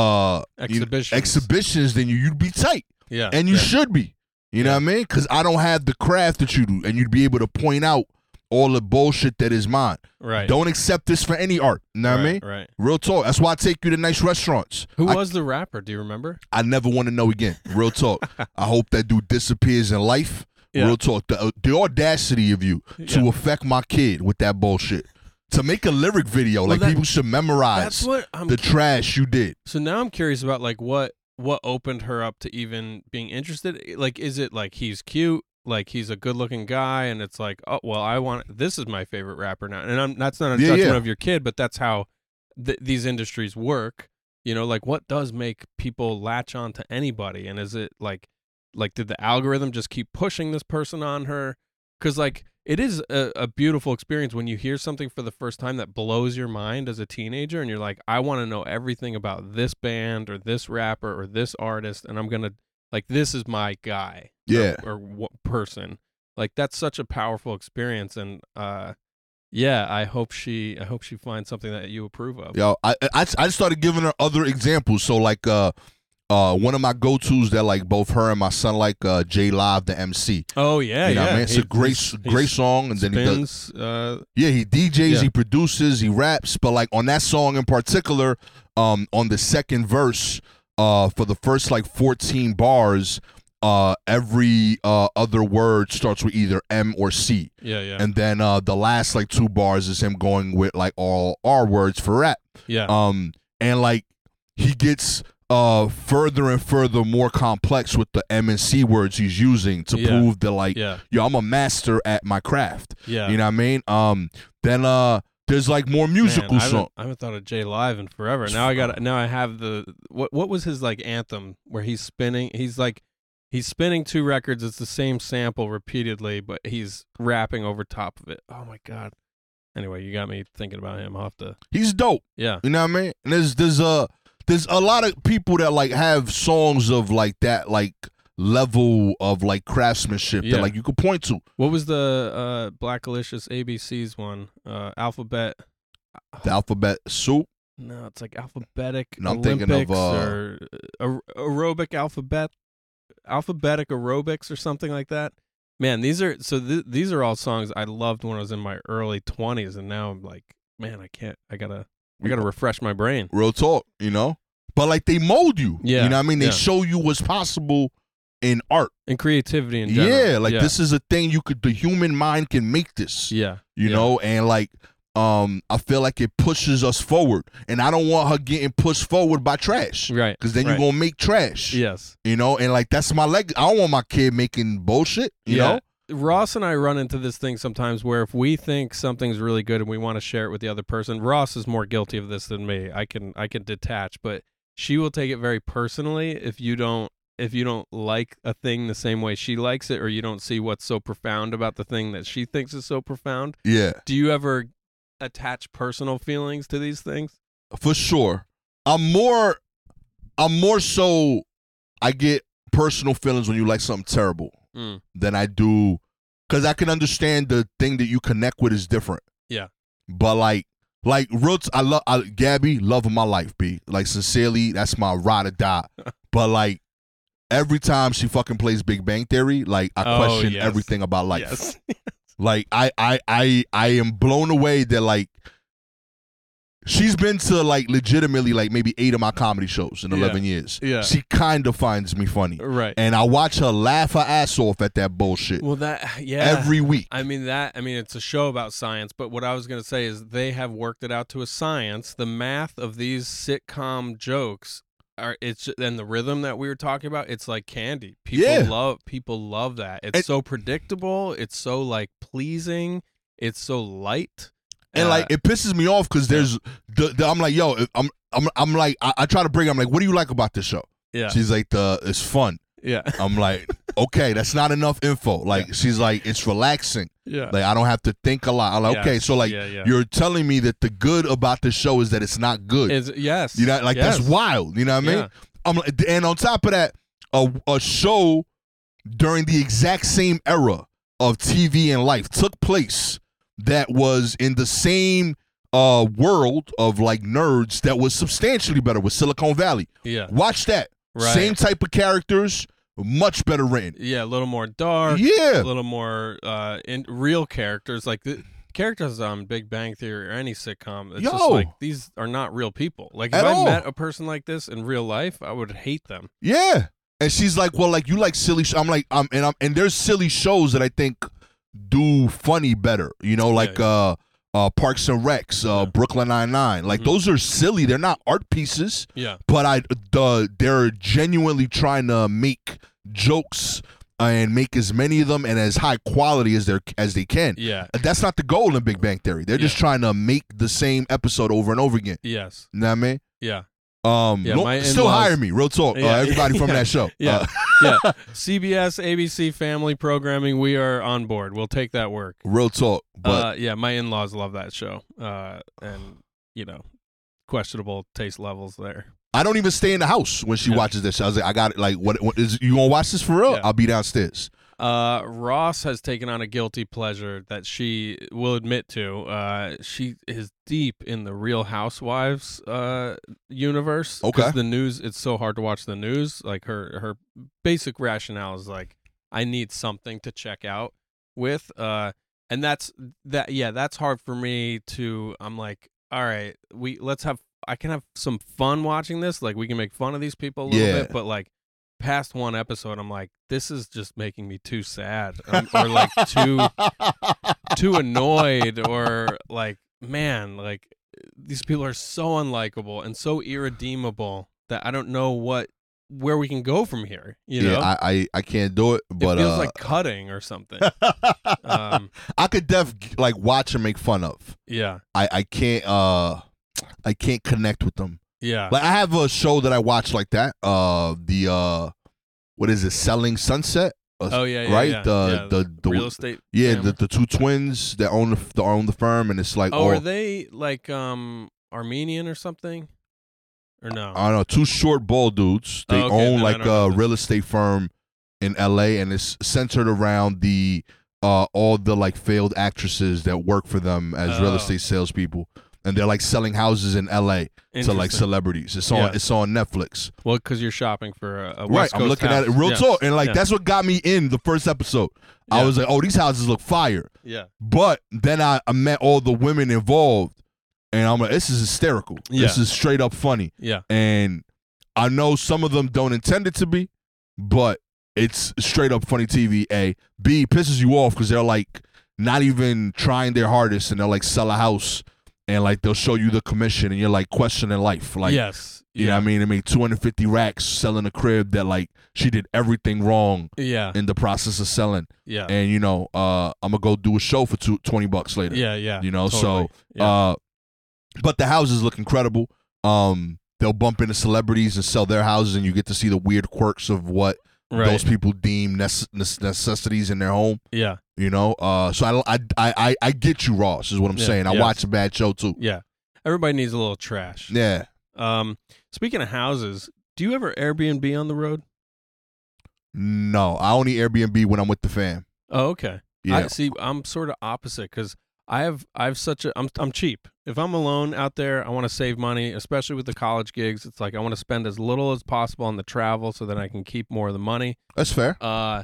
Speaker 4: exhibitions than you'd be tight.
Speaker 3: Yeah,
Speaker 4: and you should be. You know what I mean? Because I don't have the craft that you do, and you'd be able to point out all the bullshit that is mine.
Speaker 3: Right.
Speaker 4: Don't accept this for any art. You know what I mean?
Speaker 3: Right.
Speaker 4: Real talk. That's why I take you to nice restaurants.
Speaker 3: Who was the rapper? Do you remember?
Speaker 4: I never want to know again. Real talk. I hope that dude disappears in life. Yeah. Real talk. The audacity of you to affect my kid with that bullshit. to make a lyric video. Like people should memorize
Speaker 3: That's what I'm
Speaker 4: the trash you did.
Speaker 3: So now I'm curious about like what opened her up to even being interested. Like, is it like he's cute, like he's a good-looking guy, and it's like, oh well, this is my favorite rapper now, and that's not a judgment of your kid, but that's how these industries work. You know, like what does make people latch on to anybody, and is it like did the algorithm just keep pushing this person on her? Because like it is a beautiful experience when you hear something for the first time that blows your mind as a teenager, and you're like, I want to know everything about this band or this rapper or this artist, and I'm gonna like, this is my guy, or person. Like that's such a powerful experience, and yeah, I hope she finds something that you approve of.
Speaker 4: Yo, I started giving her other examples. So like one of my go-tos that like both her and my son like J Live the MC.
Speaker 3: Oh yeah,
Speaker 4: you know
Speaker 3: yeah.
Speaker 4: What I mean? It's a great song, and then
Speaker 3: spins,
Speaker 4: he does. He DJs, he produces, he raps. But like on that song in particular, on the second verse, for the first like 14 bars, every other word starts with either M or C.
Speaker 3: Yeah, yeah.
Speaker 4: And then the last like 2 bars is him going with like all R words for rap.
Speaker 3: Yeah.
Speaker 4: And like he gets further and further more complex with the M and C words he's using to prove that like, yo, I'm a master at my craft.
Speaker 3: Yeah.
Speaker 4: You know what I mean? Then there's like more musical songs.
Speaker 3: I haven't thought of J Live in forever. Now I have the what was his like anthem where he's spinning? He's spinning 2 records. It's the same sample repeatedly, but he's rapping over top of it. Oh my god. Anyway, you got me thinking about him. I'll have to.
Speaker 4: He's dope.
Speaker 3: Yeah.
Speaker 4: You know what I mean? And there's a lot of people that like have songs of like that like level of like craftsmanship that like you could point to.
Speaker 3: What was the Blackalicious ABC's one? Alphabet.
Speaker 4: The Alphabet Soup?
Speaker 3: No, it's like alphabetic.
Speaker 4: No, I'm
Speaker 3: Olympics
Speaker 4: thinking of
Speaker 3: aerobic alphabetic aerobics or something like that. Man, these are all songs I loved when I was in my early 20s, and now I'm like, man, I gotta refresh my brain.
Speaker 4: Real talk, you know? But like they mold you.
Speaker 3: Yeah.
Speaker 4: You know what I mean? They show you what's possible in art.
Speaker 3: And creativity in general.
Speaker 4: Yeah, like this is a thing the human mind can make this.
Speaker 3: Yeah.
Speaker 4: You know, and like I feel like it pushes us forward. And I don't want her getting pushed forward by trash.
Speaker 3: Right.
Speaker 4: Because then you're gonna make trash.
Speaker 3: Yes.
Speaker 4: You know, and like that's my leg. I don't want my kid making bullshit, you know?
Speaker 3: Ross and I run into this thing sometimes where if we think something's really good and we want to share it with the other person, Ross is more guilty of this than me. I can detach, but she will take it very personally if you don't like a thing the same way she likes it, or you don't see what's so profound about the thing that she thinks is so profound.
Speaker 4: Yeah.
Speaker 3: Do you ever attach personal feelings to these things?
Speaker 4: For sure. I'm more so I get personal feelings when you like something terrible than I do, because I can understand the thing that you connect with is different.
Speaker 3: Yeah.
Speaker 4: But like Roots, I love Gabby, love of my life, B. Like sincerely, that's my ride or die. But like every time she fucking plays Big Bang Theory, like I question everything about life.
Speaker 3: Yes.
Speaker 4: Like I am blown away that like she's been to like legitimately like maybe 8 of my comedy shows in 11 years.
Speaker 3: Yeah.
Speaker 4: She kind of finds me funny.
Speaker 3: Right.
Speaker 4: And I watch her laugh her ass off at that bullshit.
Speaker 3: Well,
Speaker 4: every week.
Speaker 3: I mean, it's a show about science, but what I was going to say is they have worked it out to a science. The math of these sitcom jokes and the rhythm that we were talking about, it's like candy. People love that. It's so predictable. It's so like pleasing. It's so light.
Speaker 4: And like it pisses me off because there's I'm like, yo, I'm like I try to bring. I'm like, what do you like about this show?
Speaker 3: Yeah.
Speaker 4: She's like, it's fun.
Speaker 3: Yeah.
Speaker 4: I'm like, okay, that's not enough info. Like she's like, it's relaxing.
Speaker 3: Yeah.
Speaker 4: Like I don't have to think a lot. I'm like, okay, so like you're telling me that the good about the show is that it's not good.
Speaker 3: Yes.
Speaker 4: You know, like that's wild. You know what I mean?
Speaker 3: Yeah.
Speaker 4: I'm like, and on top of that, a show during the exact same era of TV and life took place that was in the same world of like nerds that was substantially better with Silicon Valley.
Speaker 3: Yeah.
Speaker 4: Watch that.
Speaker 3: Right.
Speaker 4: Same type of characters, much better written.
Speaker 3: Yeah, a little more dark.
Speaker 4: Yeah.
Speaker 3: A little more in real characters. Like the characters on Big Bang Theory or any sitcom, it's just like these are not real people. Like if I met a person like this in real life, I would hate them.
Speaker 4: Yeah. And she's like, well, like you like silly I'm like, and there's silly shows that I think do funny better, you know, like Parks and Recs, Brooklyn Nine-Nine. Like those are silly. They're not art pieces.
Speaker 3: Yeah.
Speaker 4: But they're genuinely trying to make jokes and make as many of them and as high quality as they can.
Speaker 3: Yeah.
Speaker 4: That's not the goal in Big Bang Theory. They're just trying to make the same episode over and over again.
Speaker 3: Yes.
Speaker 4: You know what I mean?
Speaker 3: Yeah.
Speaker 4: Still hire me. Real talk. Everybody from that show.
Speaker 3: Yeah. CBS, ABC family programming. We are on board. We'll take that work.
Speaker 4: Real talk. But
Speaker 3: my in-laws love that show. And questionable taste levels there.
Speaker 4: I don't even stay in the house when she watches this. I was like, I got it. Like, what is you gonna watch this for real?
Speaker 3: Yeah.
Speaker 4: I'll be downstairs.
Speaker 3: Ross has taken on a guilty pleasure that she will admit to. She is deep in the Real Housewives universe.
Speaker 4: Okay.
Speaker 3: 'Cause the news, it's so hard to watch the news. Like her basic rationale is like, I need something to check out with. And that's hard for me to. I'm like, all right, I can have some fun watching this. Like, we can make fun of these people a little bit, but like past one episode, I'm like, this is just making me too sad, or like too annoyed, or like, man, like these people are so unlikable and so irredeemable that I don't know where we can go from here. You know,
Speaker 4: I can't do it, but
Speaker 3: it feels like cutting or something.
Speaker 4: I could like watch and make fun of.
Speaker 3: Yeah,
Speaker 4: I can't connect with them.
Speaker 3: yeah.
Speaker 4: Like I have a show that I watch like that. What is it? Selling Sunset.
Speaker 3: Oh yeah,
Speaker 4: right.
Speaker 3: Yeah.
Speaker 4: The
Speaker 3: real estate.
Speaker 4: Yeah,
Speaker 3: family.
Speaker 4: the two twins that own the firm, and it's like,
Speaker 3: are they like Armenian or something? Or no?
Speaker 4: I don't know. Two short bald dudes. They own
Speaker 3: then I
Speaker 4: like
Speaker 3: don't know
Speaker 4: a
Speaker 3: this.
Speaker 4: real estate firm in LA, and it's centered around the all the like failed actresses that work for them as real estate salespeople. And they're like selling houses in LA to like celebrities. It's on Netflix.
Speaker 3: Well, because you're shopping for a West
Speaker 4: Right,
Speaker 3: Coast
Speaker 4: I'm looking
Speaker 3: house.
Speaker 4: at it real talk, and like that's what got me in the first episode. I was like, oh, these houses look fire.
Speaker 3: Yeah.
Speaker 4: But then I met all the women involved, and I'm like, this is hysterical.
Speaker 3: Yeah.
Speaker 4: This is straight up funny.
Speaker 3: Yeah.
Speaker 4: And I know some of them don't intend it to be, but it's straight up funny TV. A. B, pisses you off because they're like not even trying their hardest, and they'll like sell a house. And like they'll show you the commission, and you're like questioning life. Like,
Speaker 3: yes,
Speaker 4: you know what I mean? They made 250 racks selling a crib that like she did everything wrong. In the process of selling.
Speaker 3: Yeah.
Speaker 4: And I'm gonna go do a show for $20 later.
Speaker 3: Yeah.
Speaker 4: Totally. But the houses look incredible. They'll bump into celebrities and sell their houses, and you get to see the weird quirks of what those people deem necessities in their home.
Speaker 3: Yeah.
Speaker 4: So I get you, Ross, is what I'm saying. I watch a bad show too.
Speaker 3: Yeah. Everybody needs a little trash.
Speaker 4: Yeah.
Speaker 3: Speaking of houses, do you ever Airbnb on the road?
Speaker 4: No, I only Airbnb when I'm with the fam.
Speaker 3: Oh, okay.
Speaker 4: Yeah.
Speaker 3: I'm sort of opposite because I'm cheap. If I'm alone out there, I want to save money, especially with the college gigs. It's like I want to spend as little as possible on the travel so that I can keep more of the money.
Speaker 4: That's fair.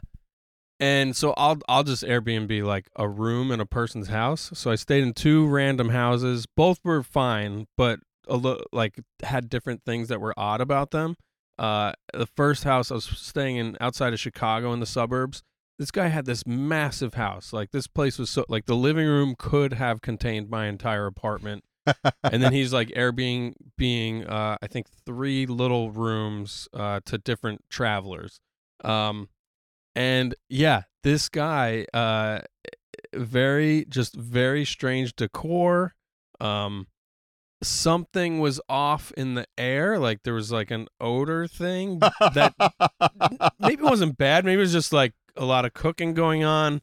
Speaker 3: And so I'll just Airbnb like a room in a person's house. So I stayed in two random houses. Both were fine, but like had different things that were odd about them. The first house I was staying in outside of Chicago in the suburbs. This guy had this massive house. Like this place was so like the living room could have contained my entire apartment. And then he's like Airbnb being I think 3 little rooms to different travelers. And yeah, this guy very strange decor. Something was off in the air, like there was like an odor thing that maybe it wasn't bad, maybe it was just like a lot of cooking going on.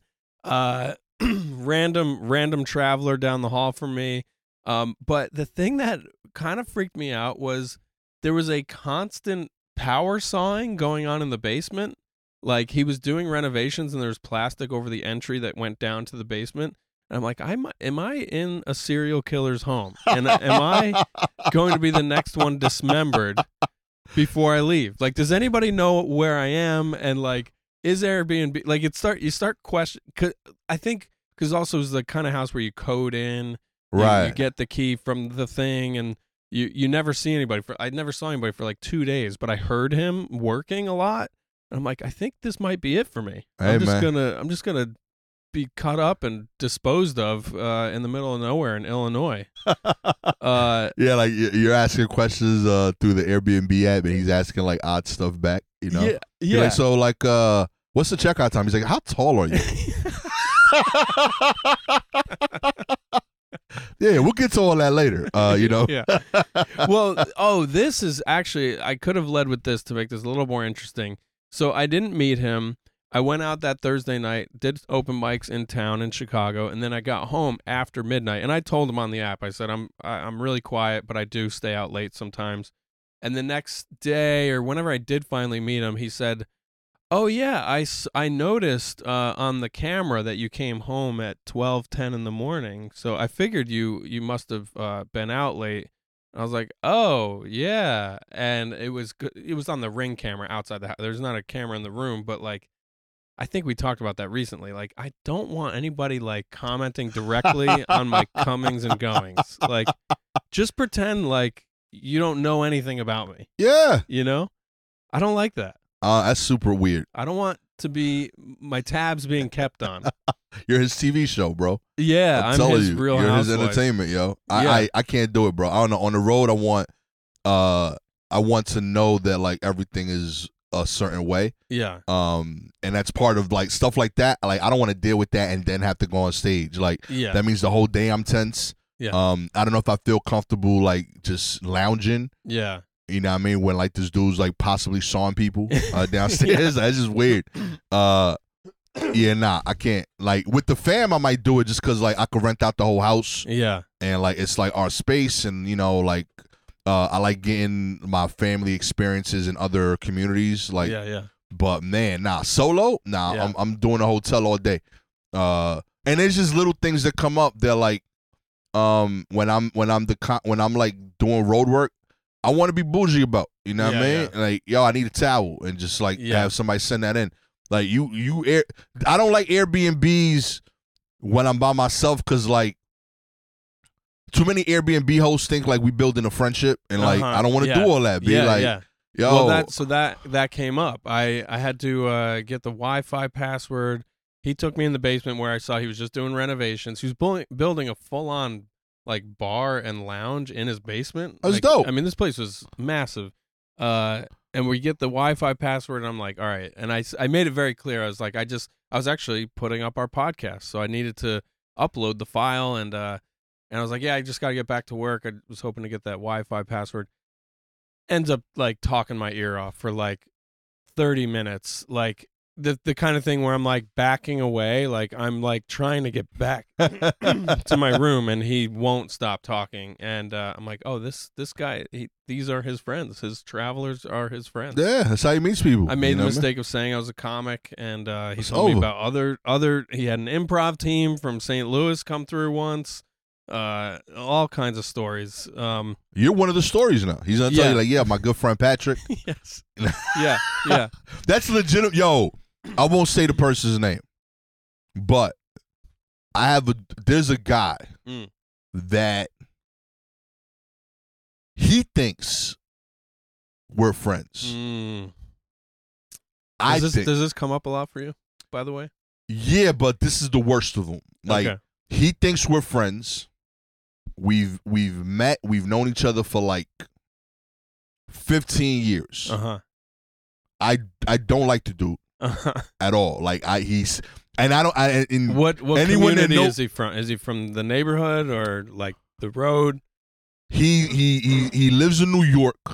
Speaker 3: Random traveler down the hall from me. But the thing that kind of freaked me out was there was a constant power sawing going on in the basement. Like he was doing renovations and there was plastic over the entry that went down to the basement. And I'm like, am I in a serial killer's home? And am I going to be the next one dismembered before I leave? Like, does anybody know where I am? And like, is Airbnb like you start question? I think because also it's the kind of house where you code in,
Speaker 4: right?
Speaker 3: You get the key from the thing, and you never see anybody I never saw anybody for like 2 days, but I heard him working a lot, and I'm like, I think this might be it for me.
Speaker 4: Hey,
Speaker 3: I'm just gonna be cut up and disposed of in the middle of nowhere in Illinois.
Speaker 4: Yeah, like you're asking questions through the Airbnb app, and he's asking like odd stuff back. You know?
Speaker 3: Yeah.
Speaker 4: You're like, so like, what's the checkout time? He's like, how tall are you? Yeah, we'll get to all that later. You know.
Speaker 3: Yeah. Well, this is actually, I could have led with this to make this a little more interesting. So I didn't meet him. I went out that Thursday night, did open mics in town in Chicago, and then I got home after midnight. And I told him on the app, I said, I'm really quiet, but I do stay out late sometimes. And the next day, or whenever I did finally meet him, he said, oh yeah, I noticed on the camera that you came home at 12:10 in the morning. So I figured you must have been out late. I was like, oh yeah, and it was on the Ring camera outside the house. There's not a camera in the room, but like, I think we talked about that recently. Like, I don't want anybody like commenting directly on my comings and goings. Like, just pretend like you don't know anything about me.
Speaker 4: Yeah.
Speaker 3: You know, I don't like that.
Speaker 4: That's super weird.
Speaker 3: I don't want to be my tabs being kept on.
Speaker 4: You're his TV show, bro.
Speaker 3: Yeah, I'm
Speaker 4: telling
Speaker 3: his
Speaker 4: you,
Speaker 3: Real
Speaker 4: you're
Speaker 3: Housewives.
Speaker 4: his entertainment, yo.
Speaker 3: Yeah.
Speaker 4: I can't do it, bro. I don't know. On the road, I want to know that like everything is a certain way.
Speaker 3: Yeah.
Speaker 4: And that's part of like stuff like that. Like I don't want to deal with that and then have to go on stage. Like
Speaker 3: Yeah.
Speaker 4: that means the whole day I'm tense.
Speaker 3: Yeah.
Speaker 4: I don't know if I feel comfortable like just lounging.
Speaker 3: Yeah.
Speaker 4: You know what I mean? When like this dude's like possibly sawing people downstairs. That's just weird. Yeah, nah, I can't. Like with the fam, I might do it just because like I could rent out the whole house.
Speaker 3: Yeah.
Speaker 4: And like it's like our space, and you know like I like getting my family experiences in other communities. Like,
Speaker 3: yeah.
Speaker 4: but man, nah, solo, nah,
Speaker 3: Yeah.
Speaker 4: I'm doing a hotel all day. And there's just little things that come up that like when I'm like doing road work, I want to be bougie about. You know what I mean?
Speaker 3: Yeah.
Speaker 4: Like, yo, I need a towel, and just like
Speaker 3: Yeah.
Speaker 4: have somebody send that in. Like I don't like Airbnbs when I'm by myself because like too many Airbnb hosts think like we building a friendship, and like I don't want to do all that. Be like, yo,
Speaker 3: well, that came up. I had to get the Wi-Fi password. He took me in the basement where I saw he was just doing renovations. He was building a full-on like bar and lounge in his basement.
Speaker 4: That's
Speaker 3: like,
Speaker 4: dope.
Speaker 3: I mean, this place was massive. And we get the Wi-Fi password, and I'm like, all right. And I made it very clear. I was like, I was actually putting up our podcast, so I needed to upload the file, and I was like, yeah, I just got to get back to work. I was hoping to get that Wi-Fi password. Ends up like talking my ear off for like 30 minutes, like the kind of thing where I'm like backing away, like I'm like trying to get back to my room, and he won't stop talking. And I'm like, oh, this guy, these are his friends. His travelers are his friends.
Speaker 4: Yeah, that's how he meets people.
Speaker 3: I made
Speaker 4: you
Speaker 3: the
Speaker 4: know
Speaker 3: mistake of saying I was a comic, and he
Speaker 4: It's
Speaker 3: told me
Speaker 4: over.
Speaker 3: about other. He had an improv team from St. Louis come through once. All kinds of stories.
Speaker 4: You're one of the stories now. He's gonna tell
Speaker 3: Yeah.
Speaker 4: you like, yeah, my good friend Patrick.
Speaker 3: Yes. Yeah.
Speaker 4: That's legitimate. Yo, I won't say the person's name, but there's a guy
Speaker 3: Mm.
Speaker 4: that he thinks we're friends.
Speaker 3: Mm.
Speaker 4: Does
Speaker 3: Does this come up a lot for you, by the way?
Speaker 4: Yeah, but this is the worst of them. Like
Speaker 3: Okay.
Speaker 4: he thinks we're friends. We've met. We've known each other for like 15 years.
Speaker 3: Uh-huh.
Speaker 4: I don't like the dude at all. Like he's and I don't.
Speaker 3: What
Speaker 4: anyone that
Speaker 3: community
Speaker 4: know-
Speaker 3: is he from? Is he from the neighborhood or like the road?
Speaker 4: He lives in New York.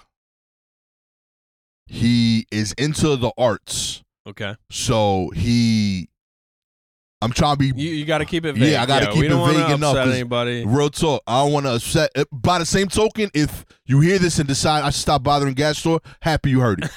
Speaker 4: He is into the arts,
Speaker 3: Okay.
Speaker 4: so I'm trying to be
Speaker 3: You got to keep it vague.
Speaker 4: Yeah, I gotta keep
Speaker 3: we don't
Speaker 4: it
Speaker 3: wanna
Speaker 4: vague enough,
Speaker 3: upset
Speaker 4: 'cause
Speaker 3: anybody.
Speaker 4: real talk. I don't want to upset. By the same token, if you hear this and decide I should stop bothering gas store, happy you heard it.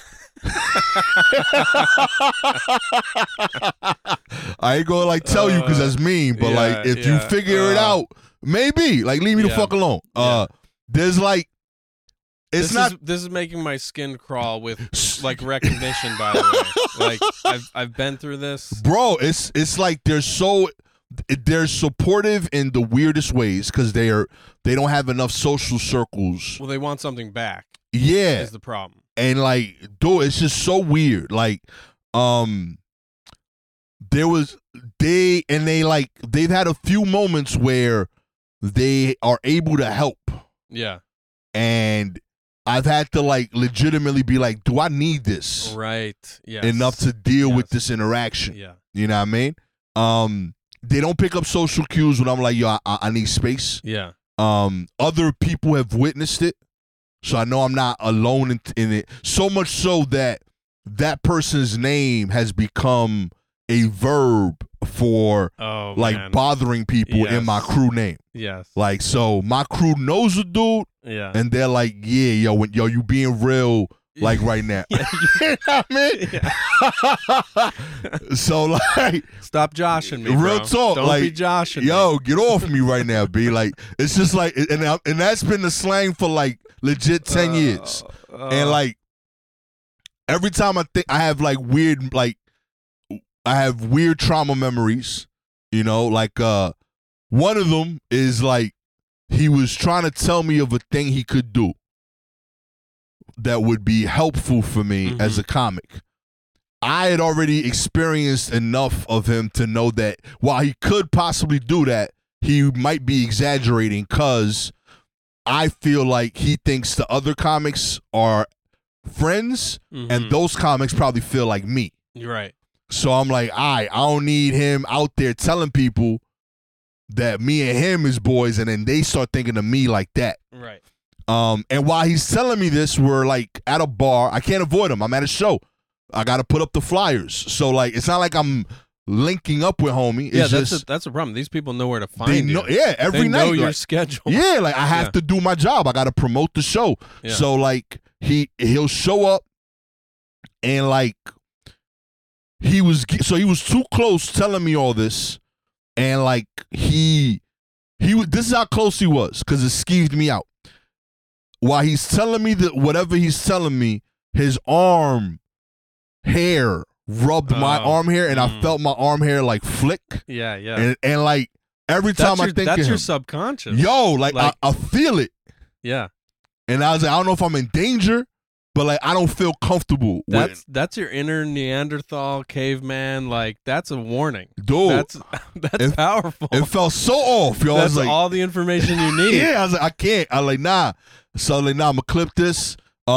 Speaker 4: I ain't gonna like tell you because that's mean, but like if you figure it out, maybe like leave me the fuck alone. There's like it's
Speaker 3: this is making my skin crawl with like recognition. By the way, like I've been through this,
Speaker 4: bro. It's like they're supportive in the weirdest ways because they don't have enough social circles.
Speaker 3: Well, they want something back.
Speaker 4: Yeah,
Speaker 3: Is the problem.
Speaker 4: and like, dude, it's just so weird. Like, they've had a few moments where they are able to help.
Speaker 3: Yeah.
Speaker 4: And I've had to like legitimately be like, do I need this?
Speaker 3: Right. Yes.
Speaker 4: Enough to deal with
Speaker 3: Yes.
Speaker 4: this interaction.
Speaker 3: Yeah.
Speaker 4: You know what I mean? They don't pick up social cues when I'm like, yo, I need space.
Speaker 3: Yeah.
Speaker 4: Other people have witnessed it. So I know I'm not alone in it. So much so that person's name has become a verb for
Speaker 3: man.
Speaker 4: bothering people in
Speaker 3: Yes.
Speaker 4: my crew name.
Speaker 3: Yes.
Speaker 4: Like, so my crew knows the dude,
Speaker 3: Yeah.
Speaker 4: and they're like, yeah, yo, you being real, like right now.
Speaker 3: Yeah.
Speaker 4: You know what I mean? So like,
Speaker 3: Stop joshing me,
Speaker 4: real
Speaker 3: bro.
Speaker 4: talk,
Speaker 3: Don't
Speaker 4: like,
Speaker 3: be joshing me.
Speaker 4: yo, get off me right now, B. Like, it's just like, and that's been the slang for like legit 10 years. And like, every time I think I have like weird, like, I have weird trauma memories, you know, like one of them is like he was trying to tell me of a thing he could do that would be helpful for me as a comic. I had already experienced enough of him to know that while he could possibly do that, he might be exaggerating because I feel like he thinks the other comics are friends and those comics probably feel like me.
Speaker 3: You're right.
Speaker 4: So I'm like, I don't need him out there telling people that me and him is boys, and then they start thinking of me like that.
Speaker 3: Right.
Speaker 4: And while he's telling me this, we're like at a bar. I can't avoid him. I'm at a show. I got to put up the flyers. So like, it's not like I'm linking up with homie. It's
Speaker 3: that's a problem. These people know where to find
Speaker 4: they
Speaker 3: you.
Speaker 4: know, yeah, every
Speaker 3: they
Speaker 4: night.
Speaker 3: know your
Speaker 4: like,
Speaker 3: schedule.
Speaker 4: yeah, like I have to do my job. I got to promote the show.
Speaker 3: Yeah.
Speaker 4: So like he'll show up, and like he was too close telling me all this, and like he this is how close he was because it skeeved me out. While he's telling me that whatever he's telling me, his arm hair rubbed my arm hair, and I felt my arm hair like flick.
Speaker 3: Yeah, yeah.
Speaker 4: And like every time I think
Speaker 3: that's
Speaker 4: of
Speaker 3: your
Speaker 4: him,
Speaker 3: subconscious.
Speaker 4: yo, like I feel it.
Speaker 3: Yeah.
Speaker 4: And I was like, I don't know if I'm in danger, but like I don't feel comfortable.
Speaker 3: That's your inner Neanderthal caveman. Like that's a warning,
Speaker 4: dude.
Speaker 3: That's powerful.
Speaker 4: It felt so off, yo. I
Speaker 3: That's
Speaker 4: was like,
Speaker 3: all the information you need.
Speaker 4: yeah, I was like, I can't. I like, nah. So like, nah, I'm gonna clip this.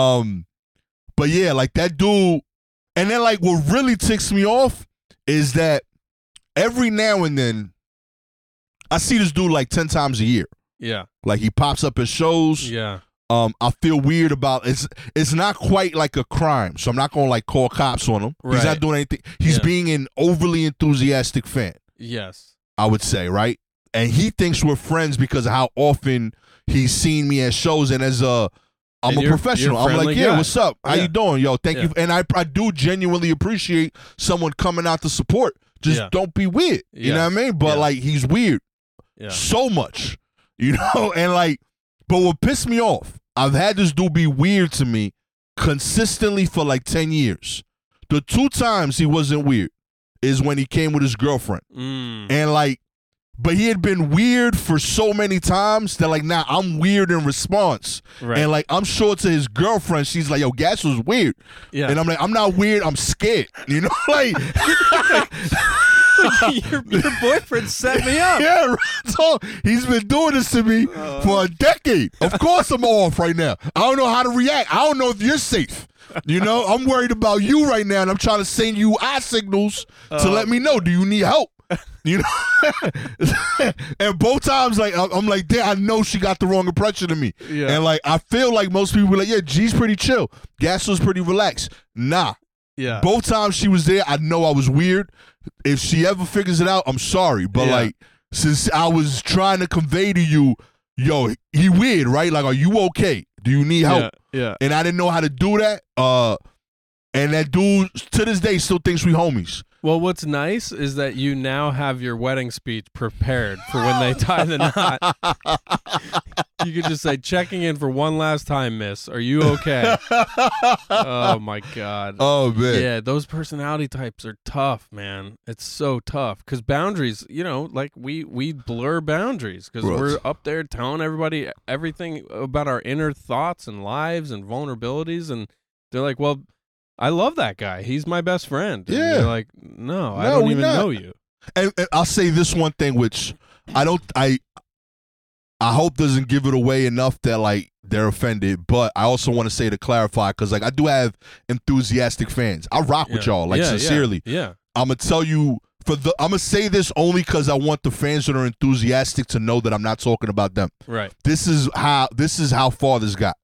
Speaker 4: But yeah, like that dude. And then like what really ticks me off is that every now and then I see this dude like 10 times a year.
Speaker 3: Yeah.
Speaker 4: Like he pops up at shows.
Speaker 3: Yeah.
Speaker 4: I feel weird about it's not quite like a crime, so I'm not gonna like call cops on him.
Speaker 3: Right.
Speaker 4: He's not doing anything. He's being an overly enthusiastic fan.
Speaker 3: Yes.
Speaker 4: I would say, right? And he thinks we're friends because of how often he's seen me at shows, and I'm a professional. I'm like, yeah, what's up? How you doing? Yo, thank you. And I do genuinely appreciate someone coming out to support. Just don't be weird. You know what I mean? But like he's weird.
Speaker 3: Yeah.
Speaker 4: So much. You know? And like, but what pissed me off, I've had this dude be weird to me consistently for like 10 years. The 2 times he wasn't weird is when he came with his girlfriend. And like, but he had been weird for so many times that like now I'm weird in response.
Speaker 3: Right.
Speaker 4: And like I'm sure to his girlfriend, she's like, yo, Gas was weird. Yeah. And I'm like, I'm not weird, I'm scared. You know, like
Speaker 3: your boyfriend set me up.
Speaker 4: Yeah, right. So he's been doing this to me for a decade. Of course I'm off right now. I don't know how to react. I don't know if you're safe. You know, I'm worried about you right now, and I'm trying to send you eye signals to let me know, do you need help? You know? And both times, like, I'm like, damn, I know she got the wrong impression of me. Yeah. And like, I feel like most people were like, yeah, G's pretty chill. Gas was pretty relaxed. Nah. Yeah. Both times she was there, I know I was weird. If she ever figures it out, I'm sorry. But like, since I was trying to convey to you, yo, he weird, right? Like, are you okay? Do you need help?
Speaker 3: Yeah.
Speaker 4: And I didn't know how to do that. And that dude, to this day, still thinks we homies.
Speaker 3: Well, what's nice is that you now have your wedding speech prepared for when they tie the knot. You could just say, checking in for one last time, miss. Are you okay? Oh, my God.
Speaker 4: Oh, man.
Speaker 3: Yeah, those personality types are tough, man. It's so tough. Because boundaries, you know, like we blur boundaries because we're up there telling everybody everything about our inner thoughts and lives and vulnerabilities. And they're like, well, I love that guy. He's my best friend. And
Speaker 4: Yeah.
Speaker 3: you're like, no, I
Speaker 4: No,
Speaker 3: don't
Speaker 4: we
Speaker 3: even
Speaker 4: not.
Speaker 3: know you.
Speaker 4: And I'll say this one thing, which I hope doesn't give it away enough that like they're offended. But I also want to say to clarify, because like I do have enthusiastic fans. I rock with y'all, like sincerely.
Speaker 3: Yeah.
Speaker 4: I'm gonna tell you I'm gonna say this only because I want the fans that are enthusiastic to know that I'm not talking about them.
Speaker 3: Right.
Speaker 4: This is how far this got.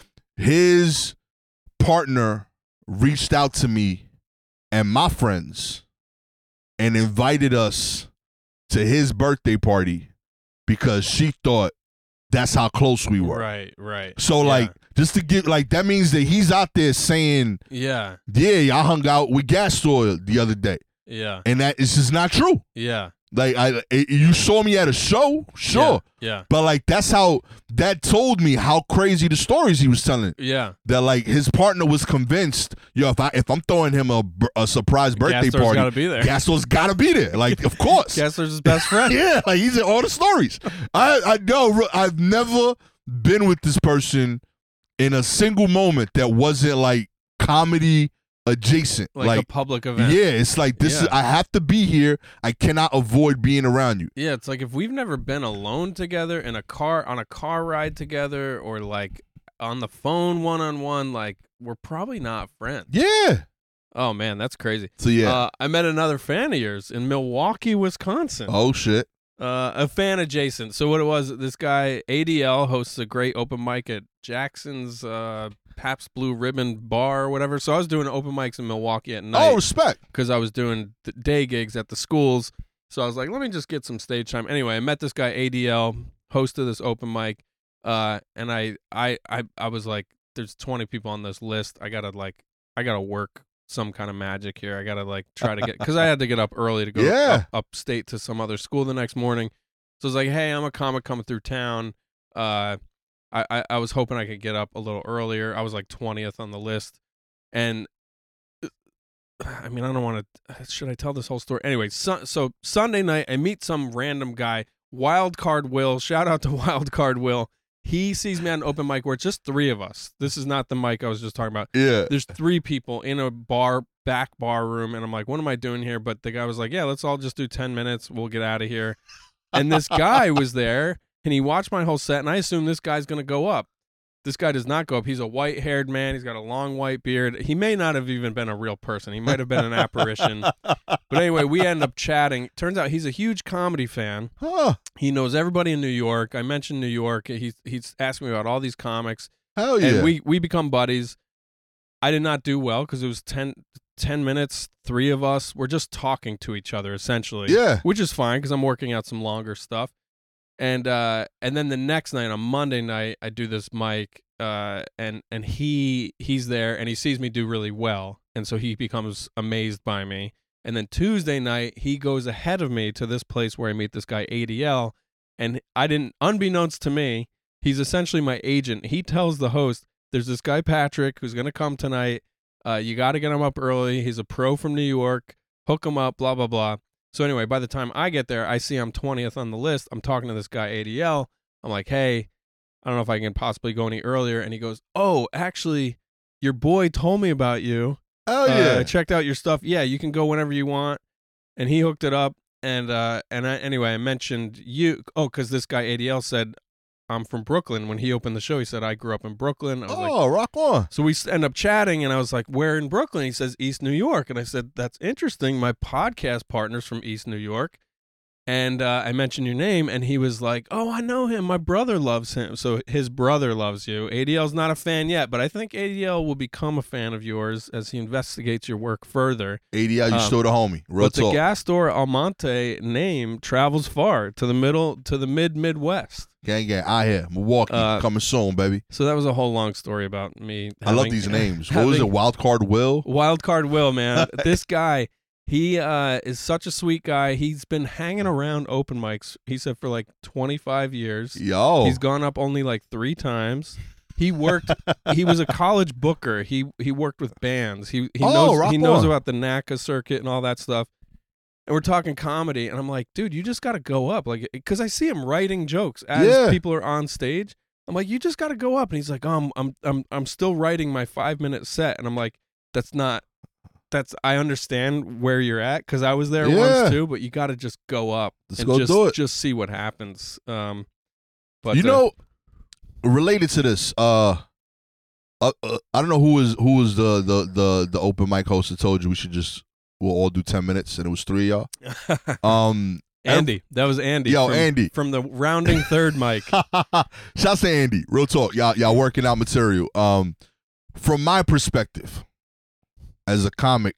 Speaker 4: His partner reached out to me and my friends and invited us to his birthday party because she thought that's how close we were.
Speaker 3: Right.
Speaker 4: So like, just to get like, that means that he's out there saying,
Speaker 3: Yeah.
Speaker 4: yeah, I hung out with Gastor the other day,
Speaker 3: Yeah.
Speaker 4: and that is just not true.
Speaker 3: Yeah.
Speaker 4: Like you saw me at a show, sure.
Speaker 3: Yeah.
Speaker 4: But like that's how that told me how crazy the stories he was telling.
Speaker 3: Yeah.
Speaker 4: That like his partner was convinced, yo, if I'm throwing him a surprise birthday
Speaker 3: Gastor's
Speaker 4: party,
Speaker 3: gotta be there.
Speaker 4: Gastor's gotta be there. Like, of course.
Speaker 3: Gastor's his best friend.
Speaker 4: Yeah, like he's in all the stories. I know I've never been with this person in a single moment that wasn't like comedy adjacent,
Speaker 3: Like a public event.
Speaker 4: Yeah, it's like this is, I have to be here. I cannot avoid being around you.
Speaker 3: Yeah, it's like if we've never been alone together in a car, on a car ride together, or like on the phone one-on-one, like we're probably not friends.
Speaker 4: Yeah.
Speaker 3: Oh man, that's crazy.
Speaker 4: So yeah.
Speaker 3: I met another fan of yours in Milwaukee, Wisconsin.
Speaker 4: Oh shit.
Speaker 3: A fan adjacent. So what it was, this guy ADL hosts a great open mic at Jackson's Pabst Blue Ribbon bar or whatever. So I was doing open mics in Milwaukee at night.
Speaker 4: Oh, respect.
Speaker 3: Because I was doing day gigs at the schools. So I was like, let me just get some stage time. Anyway, I met this guy ADL, host of this open mic, and I was like, there's 20 people on this list. I gotta work some kind of magic here. I gotta like try to get, because I had to get up early to go upstate to some other school the next morning. So I was like, hey, I'm a comic coming through town. I was hoping I could get up a little earlier. I was like 20th on the list, and I mean, I don't want to. Should I tell this whole story? Anyway, so Sunday night, I meet some random guy, Wildcard Will. Shout out to Wildcard Will. He sees me on an open mic where it's just three of us. This is not the mic I was just talking about.
Speaker 4: Yeah.
Speaker 3: There's three people in a back bar room, and I'm like, what am I doing here? But the guy was like, yeah, let's all just do 10 minutes. We'll get out of here. And this guy was there, and he watched my whole set, and I assume this guy's going to go up. This guy does not go up. He's a white-haired man. He's got a long white beard. He may not have even been a real person. He might have been an apparition. But anyway, we end up chatting. Turns out he's a huge comedy fan.
Speaker 4: Huh.
Speaker 3: He knows everybody in New York. I mentioned New York. He's asked me about all these comics.
Speaker 4: Hell yeah.
Speaker 3: And we become buddies. I did not do well because it was 10 minutes, three of us. We're just talking to each other, essentially.
Speaker 4: Yeah.
Speaker 3: Which is fine because I'm working out some longer stuff. And then the next night, on Monday night, I do this mic, and he's there, and he sees me do really well, and so he becomes amazed by me. And then Tuesday night, he goes ahead of me to this place where I meet this guy ADL, and unbeknownst to me, he's essentially my agent. He tells the host, "There's this guy Patrick who's gonna come tonight. You got to get him up early. He's a pro from New York. Hook him up. Blah blah blah." So anyway, by the time I get there, I see I'm 20th on the list. I'm talking to this guy, ADL. I'm like, hey, I don't know if I can possibly go any earlier. And he goes, oh, actually, your boy told me about you.
Speaker 4: Oh, yeah.
Speaker 3: I checked out your stuff. Yeah, you can go whenever you want. And he hooked it up. Anyway, I mentioned you. Oh, because this guy, ADL, said, I'm from Brooklyn. When he opened the show, he said, I grew up in Brooklyn. I was like,
Speaker 4: rock on.
Speaker 3: so we end up chatting, and I was like, where in Brooklyn? He says, East New York. And I said, that's interesting. My podcast partner's from East New York. And I mentioned your name, and he was like, oh, I know him. My brother loves him. So his brother loves you. ADL's not a fan yet, but I think ADL will become a fan of yours as he investigates your work further.
Speaker 4: ADL, you still the homie. Real
Speaker 3: but
Speaker 4: talk.
Speaker 3: the Gastor Almonte name travels far to the Midwest.
Speaker 4: Gang, out here. Milwaukee, coming soon, baby.
Speaker 3: So that was a whole long story about me.
Speaker 4: I love these names. What was it? Wildcard Will?
Speaker 3: Wildcard Will, man. This guy, he is such a sweet guy. He's been hanging around open mics, he said, for like 25 years.
Speaker 4: Yo.
Speaker 3: He's gone up only like 3 times. He was a college booker. He worked with bands. He knows about the NACA circuit and all that stuff. And we're talking comedy, and I'm like, dude, you just got to go up. Like, because I see him writing jokes as people are on stage. I'm like, you just got to go up. And he's like, oh, I'm still writing my 5-minute set. And I'm like, I understand where you're at because I was there
Speaker 4: Yeah.
Speaker 3: once too, but you got to just go up
Speaker 4: Just
Speaker 3: and
Speaker 4: go do it.
Speaker 3: just see what happens. But
Speaker 4: You know, related to this, I don't know who was the open mic host that told you we'll all do 10 minutes, and it was 3 of y'all.
Speaker 3: Andy, that was Andy.
Speaker 4: Yo,
Speaker 3: from,
Speaker 4: Andy.
Speaker 3: from the rounding third mic.
Speaker 4: Shouts to Andy. Real talk. Y'all working out material. From my perspective, as a comic,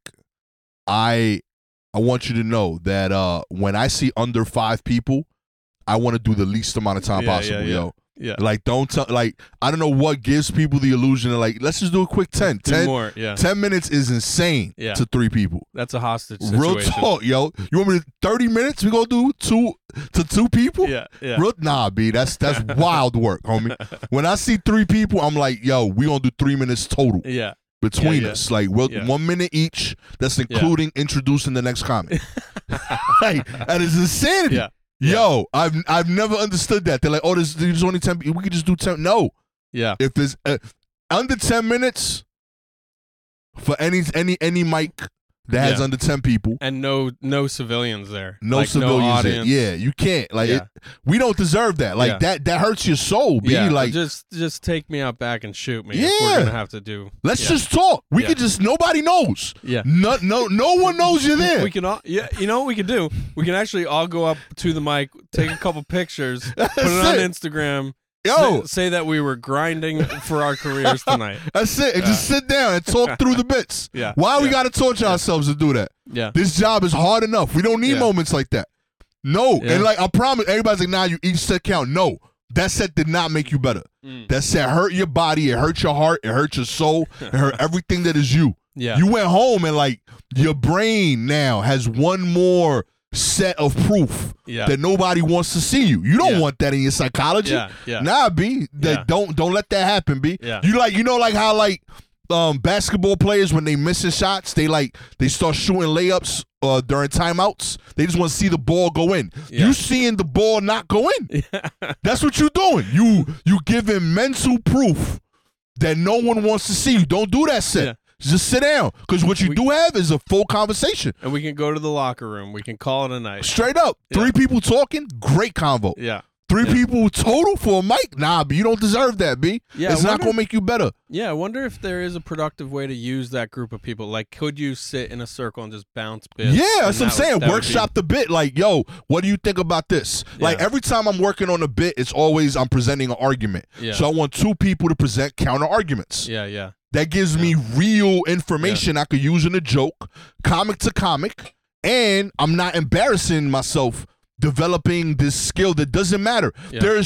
Speaker 4: I want you to know that when I see under 5 people, I want to do the least amount of time possible, yo.
Speaker 3: Yeah.
Speaker 4: Like, don't tell. Like, I don't know what gives people the illusion of like, let's just do a quick 10.
Speaker 3: Do
Speaker 4: 10
Speaker 3: more, yeah.
Speaker 4: 10 minutes is insane
Speaker 3: Yeah.
Speaker 4: to 3 people.
Speaker 3: That's a hostage situation.
Speaker 4: Real talk, yo. You want me to 30 minutes? We gonna do 2 people?
Speaker 3: Yeah.
Speaker 4: Nah, B. That's wild work, homie. When I see 3 people, I'm like, yo, we gonna do 3 minutes total
Speaker 3: Yeah.
Speaker 4: between
Speaker 3: Yeah.
Speaker 4: us. Like, 1 minute each. That's including introducing the next comic. Like, that is insanity.
Speaker 3: Yeah.
Speaker 4: Yo, I've never understood that. They're like, oh, there's only 10 people. We could just do 10. No.
Speaker 3: Yeah.
Speaker 4: If there's under 10 minutes for any mic that has
Speaker 3: Yeah.
Speaker 4: under 10 people,
Speaker 3: And no civilians there.
Speaker 4: no
Speaker 3: Like,
Speaker 4: civilians.
Speaker 3: No
Speaker 4: in.
Speaker 3: audience.
Speaker 4: Yeah, you can't. Like,
Speaker 3: Yeah.
Speaker 4: we don't deserve that. Like, that hurts your soul, B.
Speaker 3: Yeah,
Speaker 4: Like,
Speaker 3: just take me out back and shoot me. If
Speaker 4: Yeah.
Speaker 3: we're gonna have to do.
Speaker 4: let's
Speaker 3: yeah.
Speaker 4: just talk. We
Speaker 3: Yeah.
Speaker 4: could just, nobody knows.
Speaker 3: Yeah.
Speaker 4: No one knows you're there.
Speaker 3: We can all. Yeah. You know what we can do? We can actually all go up to the mic, take a couple pictures, put it on
Speaker 4: it.
Speaker 3: Instagram.
Speaker 4: Yo.
Speaker 3: Say that we were grinding for our careers tonight.
Speaker 4: That's it. And just sit down and talk through the bits.
Speaker 3: Yeah.
Speaker 4: Why we
Speaker 3: Yeah.
Speaker 4: got to torture ourselves to do that?
Speaker 3: Yeah.
Speaker 4: This job is hard enough. We don't need
Speaker 3: Yeah.
Speaker 4: moments like that. No.
Speaker 3: Yeah.
Speaker 4: And like, I promise, everybody's like, nah, you each set count. No. That set did not make you better. That set hurt your body. It hurt your heart. It hurt your soul. It hurt everything that is you.
Speaker 3: Yeah.
Speaker 4: You went home and like, your brain now has one more set of proof
Speaker 3: Yeah.
Speaker 4: that nobody wants to see you. You don't
Speaker 3: Yeah.
Speaker 4: want that in your psychology.
Speaker 3: Yeah. Yeah.
Speaker 4: Nah, B.
Speaker 3: Yeah.
Speaker 4: Don't let that happen, B.
Speaker 3: Yeah.
Speaker 4: You know like how like basketball players, when they missing shots, they start shooting layups during timeouts. They just want to see the ball go in.
Speaker 3: Yeah.
Speaker 4: You seeing the ball not go in. That's what you're doing. You giving mental proof that no one wants to see you. Don't do that set.
Speaker 3: Yeah.
Speaker 4: Just sit down. Because what you do have is a full conversation.
Speaker 3: And we can go to the locker room. We can call it a night.
Speaker 4: Straight up.
Speaker 3: Yeah.
Speaker 4: 3 people talking, great convo.
Speaker 3: Yeah.
Speaker 4: 3
Speaker 3: Yeah.
Speaker 4: people total for a mic? Nah, but you don't deserve that, B.
Speaker 3: Yeah,
Speaker 4: it's
Speaker 3: I
Speaker 4: not
Speaker 3: wonder-
Speaker 4: going to make you better.
Speaker 3: Yeah, I wonder if there is a productive way to use that group of people. Like, could you sit in a circle and just bounce bits?
Speaker 4: Yeah,
Speaker 3: And
Speaker 4: that's what I'm saying.
Speaker 3: that would
Speaker 4: Workshop the bit. Like, yo, what do you think about this? Like,
Speaker 3: Yeah.
Speaker 4: every time I'm working on a bit, it's always I'm presenting an argument.
Speaker 3: Yeah.
Speaker 4: So I want 2 people to present counter arguments.
Speaker 3: Yeah, yeah.
Speaker 4: That gives me real information I could use in a joke, comic to comic, and I'm not embarrassing myself developing this skill that doesn't matter.
Speaker 3: Yeah.
Speaker 4: There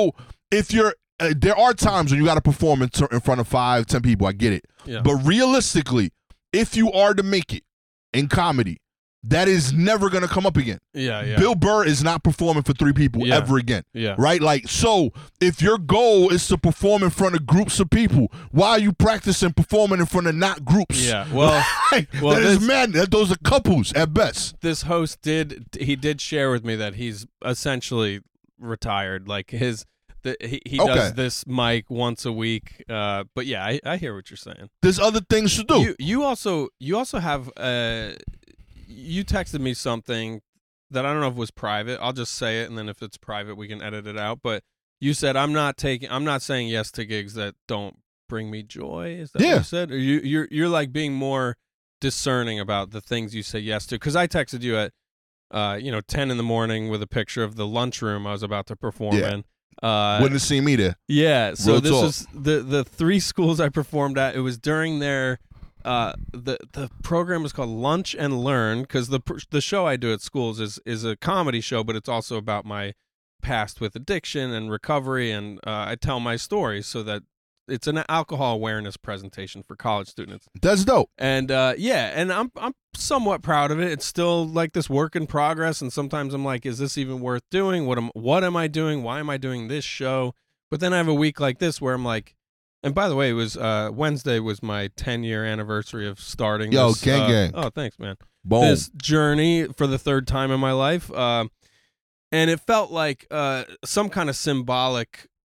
Speaker 4: are times when you got to perform in front of 5, 10 people. I get it.
Speaker 3: Yeah.
Speaker 4: But realistically, if you are to make it in comedy, that is never going to come up again.
Speaker 3: Yeah, yeah.
Speaker 4: Bill Burr is not performing for 3 people
Speaker 3: Yeah.
Speaker 4: ever again.
Speaker 3: Yeah.
Speaker 4: Right? Like, so if your goal is to perform in front of groups of people, why are you practicing performing in front of not groups?
Speaker 3: Yeah. Well,
Speaker 4: Like,
Speaker 3: well,
Speaker 4: that is
Speaker 3: this-
Speaker 4: mad. Those are couples at best.
Speaker 3: this host did share with me that he's essentially retired. Like he
Speaker 4: Okay.
Speaker 3: does this mic once a week. But yeah, I hear what you're saying.
Speaker 4: There's other things to do.
Speaker 3: You also have you texted me something that I don't know if it was private. I'll just say it, and then if it's private, we can edit it out. But you said I'm not saying yes to gigs that don't bring me joy. Is that what
Speaker 4: Yeah.
Speaker 3: you said? Or you're like being more discerning about the things you say yes to. Because I texted you at 10 in the morning with a picture of the lunchroom I was about to perform
Speaker 4: Yeah.
Speaker 3: in.
Speaker 4: Wouldn't have seen me there.
Speaker 3: Yeah, so
Speaker 4: Real
Speaker 3: this
Speaker 4: talk.
Speaker 3: was the 3 schools I performed at. It was during their the program was called Lunch and Learn, because the show I do at schools is a comedy show, but it's also about my past with addiction and recovery, and I tell my stories so that it's an alcohol awareness presentation for college students.
Speaker 4: That's dope.
Speaker 3: And and I'm somewhat proud of it. It's still like this work in progress, and sometimes I'm like, is this even worth doing? What am I doing? Why am I doing this show? But then I have a week like this where I'm like, and by the way, it was Wednesday was my 10-year anniversary of starting.
Speaker 4: Yo,
Speaker 3: this,
Speaker 4: gang.
Speaker 3: Oh, thanks, man.
Speaker 4: Boom.
Speaker 3: This journey for the 3rd time in my life, and it felt like some kind of symbolic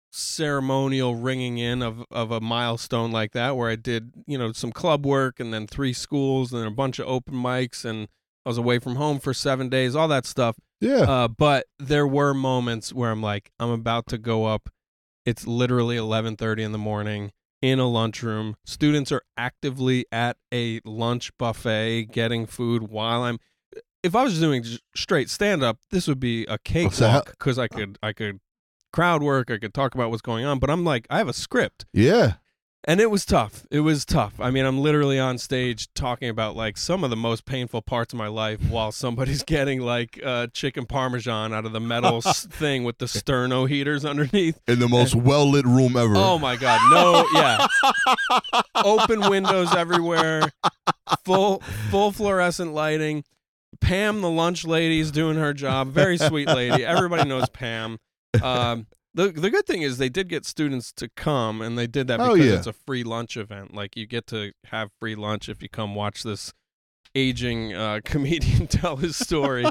Speaker 3: ceremonial ringing in of a milestone like that, where I did, some club work and then 3 schools and then a bunch of open mics, and I was away from home for 7 days, all that stuff.
Speaker 4: Yeah.
Speaker 3: But there were moments where I'm like, I'm about to go up. It's literally 11:30 in the morning in a lunchroom. Students are actively at a lunch buffet getting food while I'm. If I was doing straight stand up, this would be a cakewalk because I could crowd work, I could talk about what's going on. But I'm like, I have a script.
Speaker 4: Yeah.
Speaker 3: And it was tough. It was tough. I mean, I'm literally on stage talking about like some of the most painful parts of my life while somebody's getting like chicken parmesan out of the metal thing with the sterno heaters underneath.
Speaker 4: In the most well-lit room ever.
Speaker 3: Oh my God. No, yeah. Open windows everywhere. Full fluorescent lighting. Pam, the lunch lady, is doing her job. Very sweet lady. Everybody knows Pam. The good thing is they did get students to come, and they did that because it's a free lunch event. Like, you get to have free lunch if you come watch this aging comedian tell his story.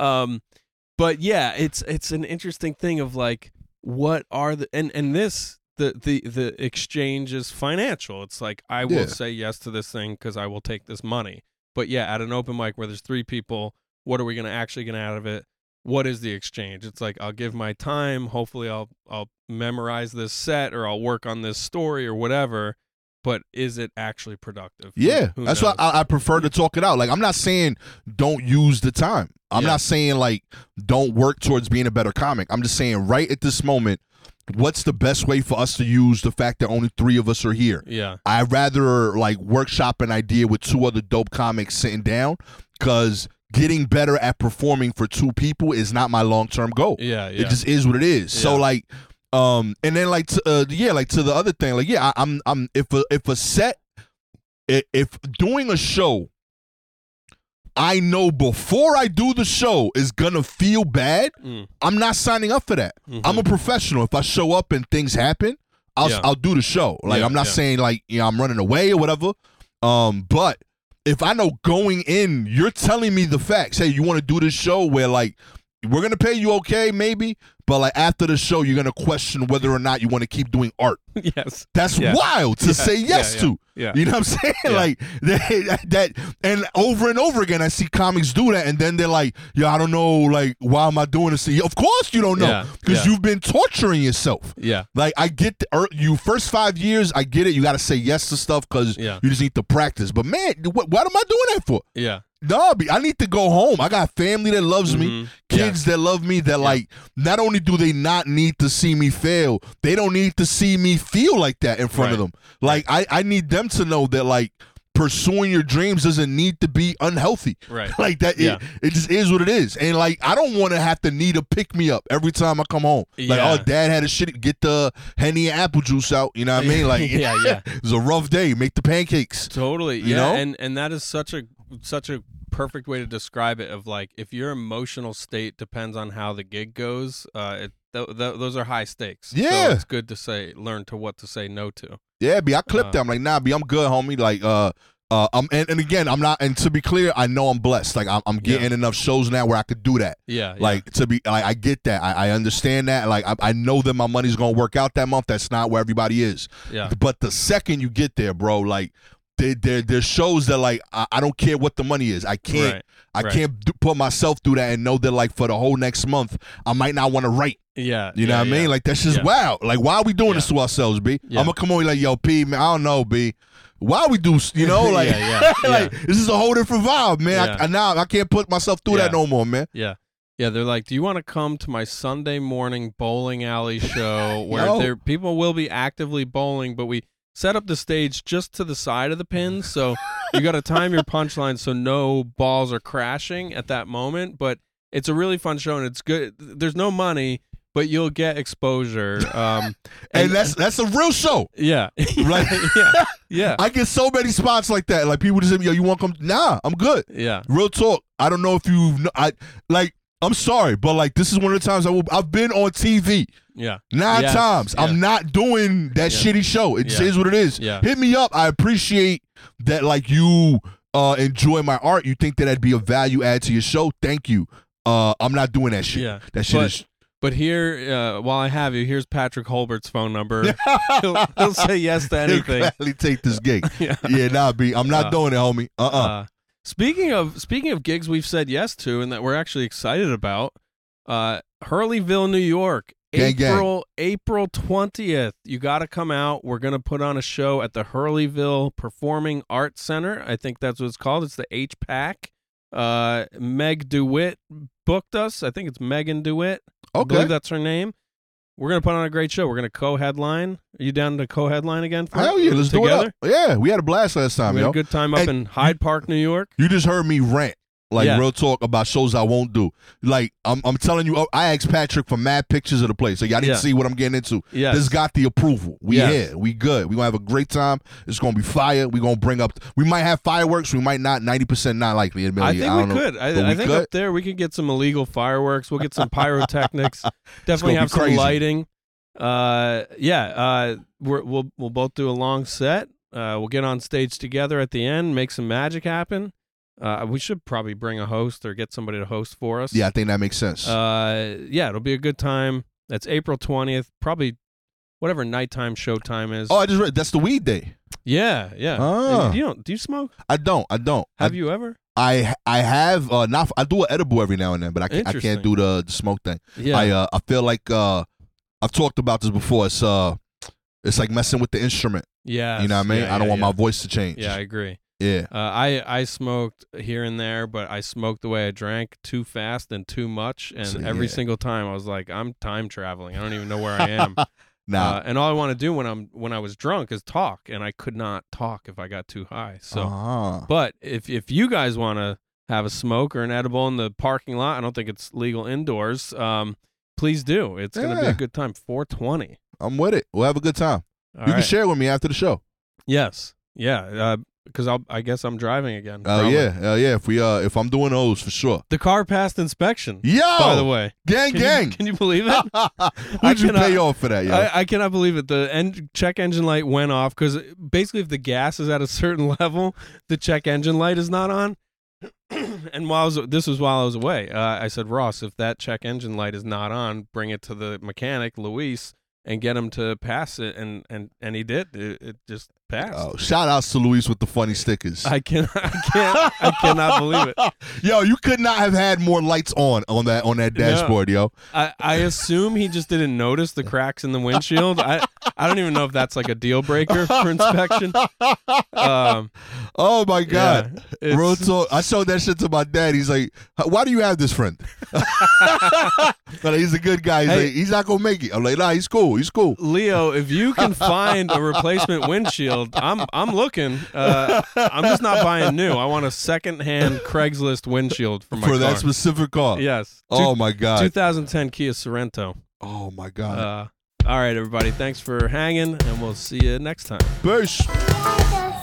Speaker 3: But yeah, it's an interesting thing of like, what are the the exchange is financial. It's like, I will say yes to this thing because I will take this money. But yeah, at an open mic where there's 3 people, what are we gonna actually get out of it? What is the exchange? It's like, I'll give my time. Hopefully I'll memorize this set, or I'll work on this story or whatever. But is it actually productive?
Speaker 4: Yeah.
Speaker 3: Who
Speaker 4: That's
Speaker 3: knows?
Speaker 4: why I prefer to talk it out. Like, I'm not saying don't use the time. I'm not saying like don't work towards being a better comic. I'm just saying right at this moment, what's the best way for us to use the fact that only 3 of us are here?
Speaker 3: Yeah.
Speaker 4: I'd rather like workshop an idea with 2 other dope comics sitting down, because getting better at performing for 2 people is not my long-term goal.
Speaker 3: Yeah.
Speaker 4: It just is what it is.
Speaker 3: Yeah.
Speaker 4: So like, and then like, to the other thing, like, yeah, I'm if doing a show, I know before I do the show is gonna feel bad, I'm not signing up for that.
Speaker 3: Mm-hmm.
Speaker 4: I'm a professional. If I show up and things happen, I'll do the show. Like, I'm not saying like, I'm running away or whatever. But if I know going in, you're telling me the facts. Hey, you want to do this show where like we're gonna pay you, okay, maybe, but like after the show, you're gonna question whether or not you want to keep doing art.
Speaker 3: Yes.
Speaker 4: That's wild to say yes to.
Speaker 3: Yeah.
Speaker 4: You know what I'm saying?
Speaker 3: Yeah.
Speaker 4: Like that, and over again, I see comics do that, and then they're like, "Yeah, I don't know, like, why am I doing this?" Of course, you don't know, because you've been torturing yourself.
Speaker 3: Yeah.
Speaker 4: Like, I get you first 5 years, I get it. You got to say yes to stuff because you just need to practice. But man, what am I doing that for?
Speaker 3: Yeah.
Speaker 4: No, I need to go home. I got family that loves me, kids that love me, that like, not only do they not need to see me fail, they don't need to see me feel like that in front of them. Like, I need them to know that like pursuing your dreams doesn't need to be unhealthy.
Speaker 3: Right.
Speaker 4: Like that, it just is what it is. And like, I don't want to have to need a pick me up every time I come home. Like, oh, dad had a shit, get the Henny and apple juice out. You know what I mean? Like, it was a rough day. Make the pancakes.
Speaker 3: Totally.
Speaker 4: You know?
Speaker 3: And that is such a perfect way to describe it, of like, if your emotional state depends on how the gig goes, those are high stakes.
Speaker 4: Yeah.
Speaker 3: So it's good to learn what to say no to.
Speaker 4: Yeah, B, I clipped them. Like, nah, B, I'm good, homie. Like, and again, I'm not, and to be clear, I know I'm blessed. Like, I'm getting enough shows now where I could do that.
Speaker 3: Yeah.
Speaker 4: Like, to be, like, I get that. I understand that. Like, I know that my money's going to work out that month. That's not where everybody is.
Speaker 3: Yeah.
Speaker 4: But the second you get there, bro, like, there's shows that like I don't care what the money is. I can't put myself through that and know that like for the whole next month I might not want to write.
Speaker 3: Yeah.
Speaker 4: You know what I mean? Like, that's just wild. Like, why are we doing this to ourselves, B? I'm gonna come on like, yo, P, man, I don't know, B. Why we do, you know, like, like this is a whole different vibe, man. I can't put myself through that no more, man.
Speaker 3: Yeah. Yeah, they're like, do you want to come to my Sunday morning bowling alley show where people will be actively bowling, but we set up the stage just to the side of the pins, so you got to time your punchline so no balls are crashing at that moment. But it's a really fun show, and it's good. There's no money, but you'll get exposure.
Speaker 4: And that's a real show.
Speaker 3: Yeah.
Speaker 4: Right?
Speaker 3: Yeah.
Speaker 4: I get so many spots like that. Like, people just say, yo, you want to come? Nah, I'm good.
Speaker 3: Yeah.
Speaker 4: Real talk. I don't know if I'm sorry, but like, this is one of the times I've been on TV.
Speaker 3: Yeah.
Speaker 4: 9 times. Yeah. I'm not doing that shitty show. It just is what it is.
Speaker 3: Yeah.
Speaker 4: Hit me up. I appreciate that, like, you enjoy my art. You think that that'd be a value add to your show. Thank you. I'm not doing that shit.
Speaker 3: Yeah.
Speaker 4: That shit is
Speaker 3: But here, while I have you, here's Patrick Holbert's phone number. he'll say yes to anything.
Speaker 4: He'll gladly take this gig.
Speaker 3: Yeah.
Speaker 4: B. I'm not doing it, homie.
Speaker 3: Speaking of gigs we've said yes to and that we're actually excited about, Hurleyville, New York,
Speaker 4: Gang.
Speaker 3: April 20th. You got to come out. We're going to put on a show at the Hurleyville Performing Arts Center. I think that's what it's called. It's the HPAC. Meg DeWitt booked us. I think it's Megan DeWitt. I believe that's her name. We're going to put on a great show. We're going to co-headline. Are you down to co-headline again?
Speaker 4: Hell yeah, let's
Speaker 3: together?
Speaker 4: do it up. Yeah, we had a blast last time,
Speaker 3: We had a good time up in Hyde Park, New York.
Speaker 4: You just heard me rant. Real talk about shows I won't do. Like, I'm telling you, I asked Patrick for mad pictures of the place. So y'all didn't see what I'm getting into.
Speaker 3: Yes.
Speaker 4: This got the approval. We here. We good. We going to have a great time. It's going to be fire. We going to bring up, we might have fireworks. We might not, 90% not likely.
Speaker 3: I think we could. I think up there we could get some illegal fireworks. We'll get some pyrotechnics. Definitely have some lighting. We'll both do a long set. We'll get on stage together at the end, make some magic happen. We should probably bring a host or get somebody to host for us.
Speaker 4: Yeah, I think that makes sense.
Speaker 3: It'll be a good time. That's April 20th, probably whatever nighttime showtime is.
Speaker 4: Oh, I just read that's the weed day.
Speaker 3: Yeah.
Speaker 4: Ah.
Speaker 3: Do you smoke?
Speaker 4: I don't.
Speaker 3: Have you ever?
Speaker 4: I have not. I do an edible every now and then, but I can't do the smoke thing.
Speaker 3: Yeah.
Speaker 4: I feel like I've talked about this before. It's like messing with the instrument.
Speaker 3: Yeah.
Speaker 4: You know what I mean? I don't want my voice to change.
Speaker 3: Yeah, I agree.
Speaker 4: Yeah.
Speaker 3: I smoked here and there, but I smoked the way I drank, too fast and too much, and every single time I was like, I'm time traveling. I don't even know where I am.
Speaker 4: Nah.
Speaker 3: And all I want to do when I was drunk is talk, and I could not talk if I got too high. So, but if you guys want to have a smoke or an edible in the parking lot, I don't think it's legal indoors. Please do. It's gonna be a good time. 420.
Speaker 4: I'm with it. We'll have a good time. You can share with me after the show.
Speaker 3: Yes. Yeah. Because I guess I'm driving again.
Speaker 4: Oh yeah. If I'm doing those for sure.
Speaker 3: The car passed inspection.
Speaker 4: Yo,
Speaker 3: by the way,
Speaker 4: gang.
Speaker 3: Can you believe it?
Speaker 4: Who'd you pay off for that? Yo?
Speaker 3: I cannot believe it. The check engine light went off because basically, if the gas is at a certain level, the check engine light is not on. And this was while I was away. I said, Ross, if that check engine light is not on, bring it to the mechanic, Luis, and get him to pass it, and he did. It just passed.
Speaker 4: Oh, shout outs to Luis with the funny stickers.
Speaker 3: I cannot believe it.
Speaker 4: Yo, you could not have had more lights on that dashboard, yo.
Speaker 3: I assume he just didn't notice the cracks in the windshield. I don't even know if that's like a deal breaker for inspection.
Speaker 4: Oh my God.
Speaker 3: Yeah,
Speaker 4: Real talk. I showed that shit to my dad. He's like, why do you have this friend? But he's a good guy. He's like, he's not gonna make it. I'm like, nah, he's cool. He's cool.
Speaker 3: Leo, if you can find a replacement windshield, I'm looking. I'm just not buying new. I want a secondhand Craigslist windshield for my car.
Speaker 4: That specific car.
Speaker 3: Yes.
Speaker 4: Oh my God.
Speaker 3: 2010 Kia Sorento.
Speaker 4: Oh my God.
Speaker 3: All right, everybody. Thanks for hanging, and we'll see you next time.
Speaker 4: Peace.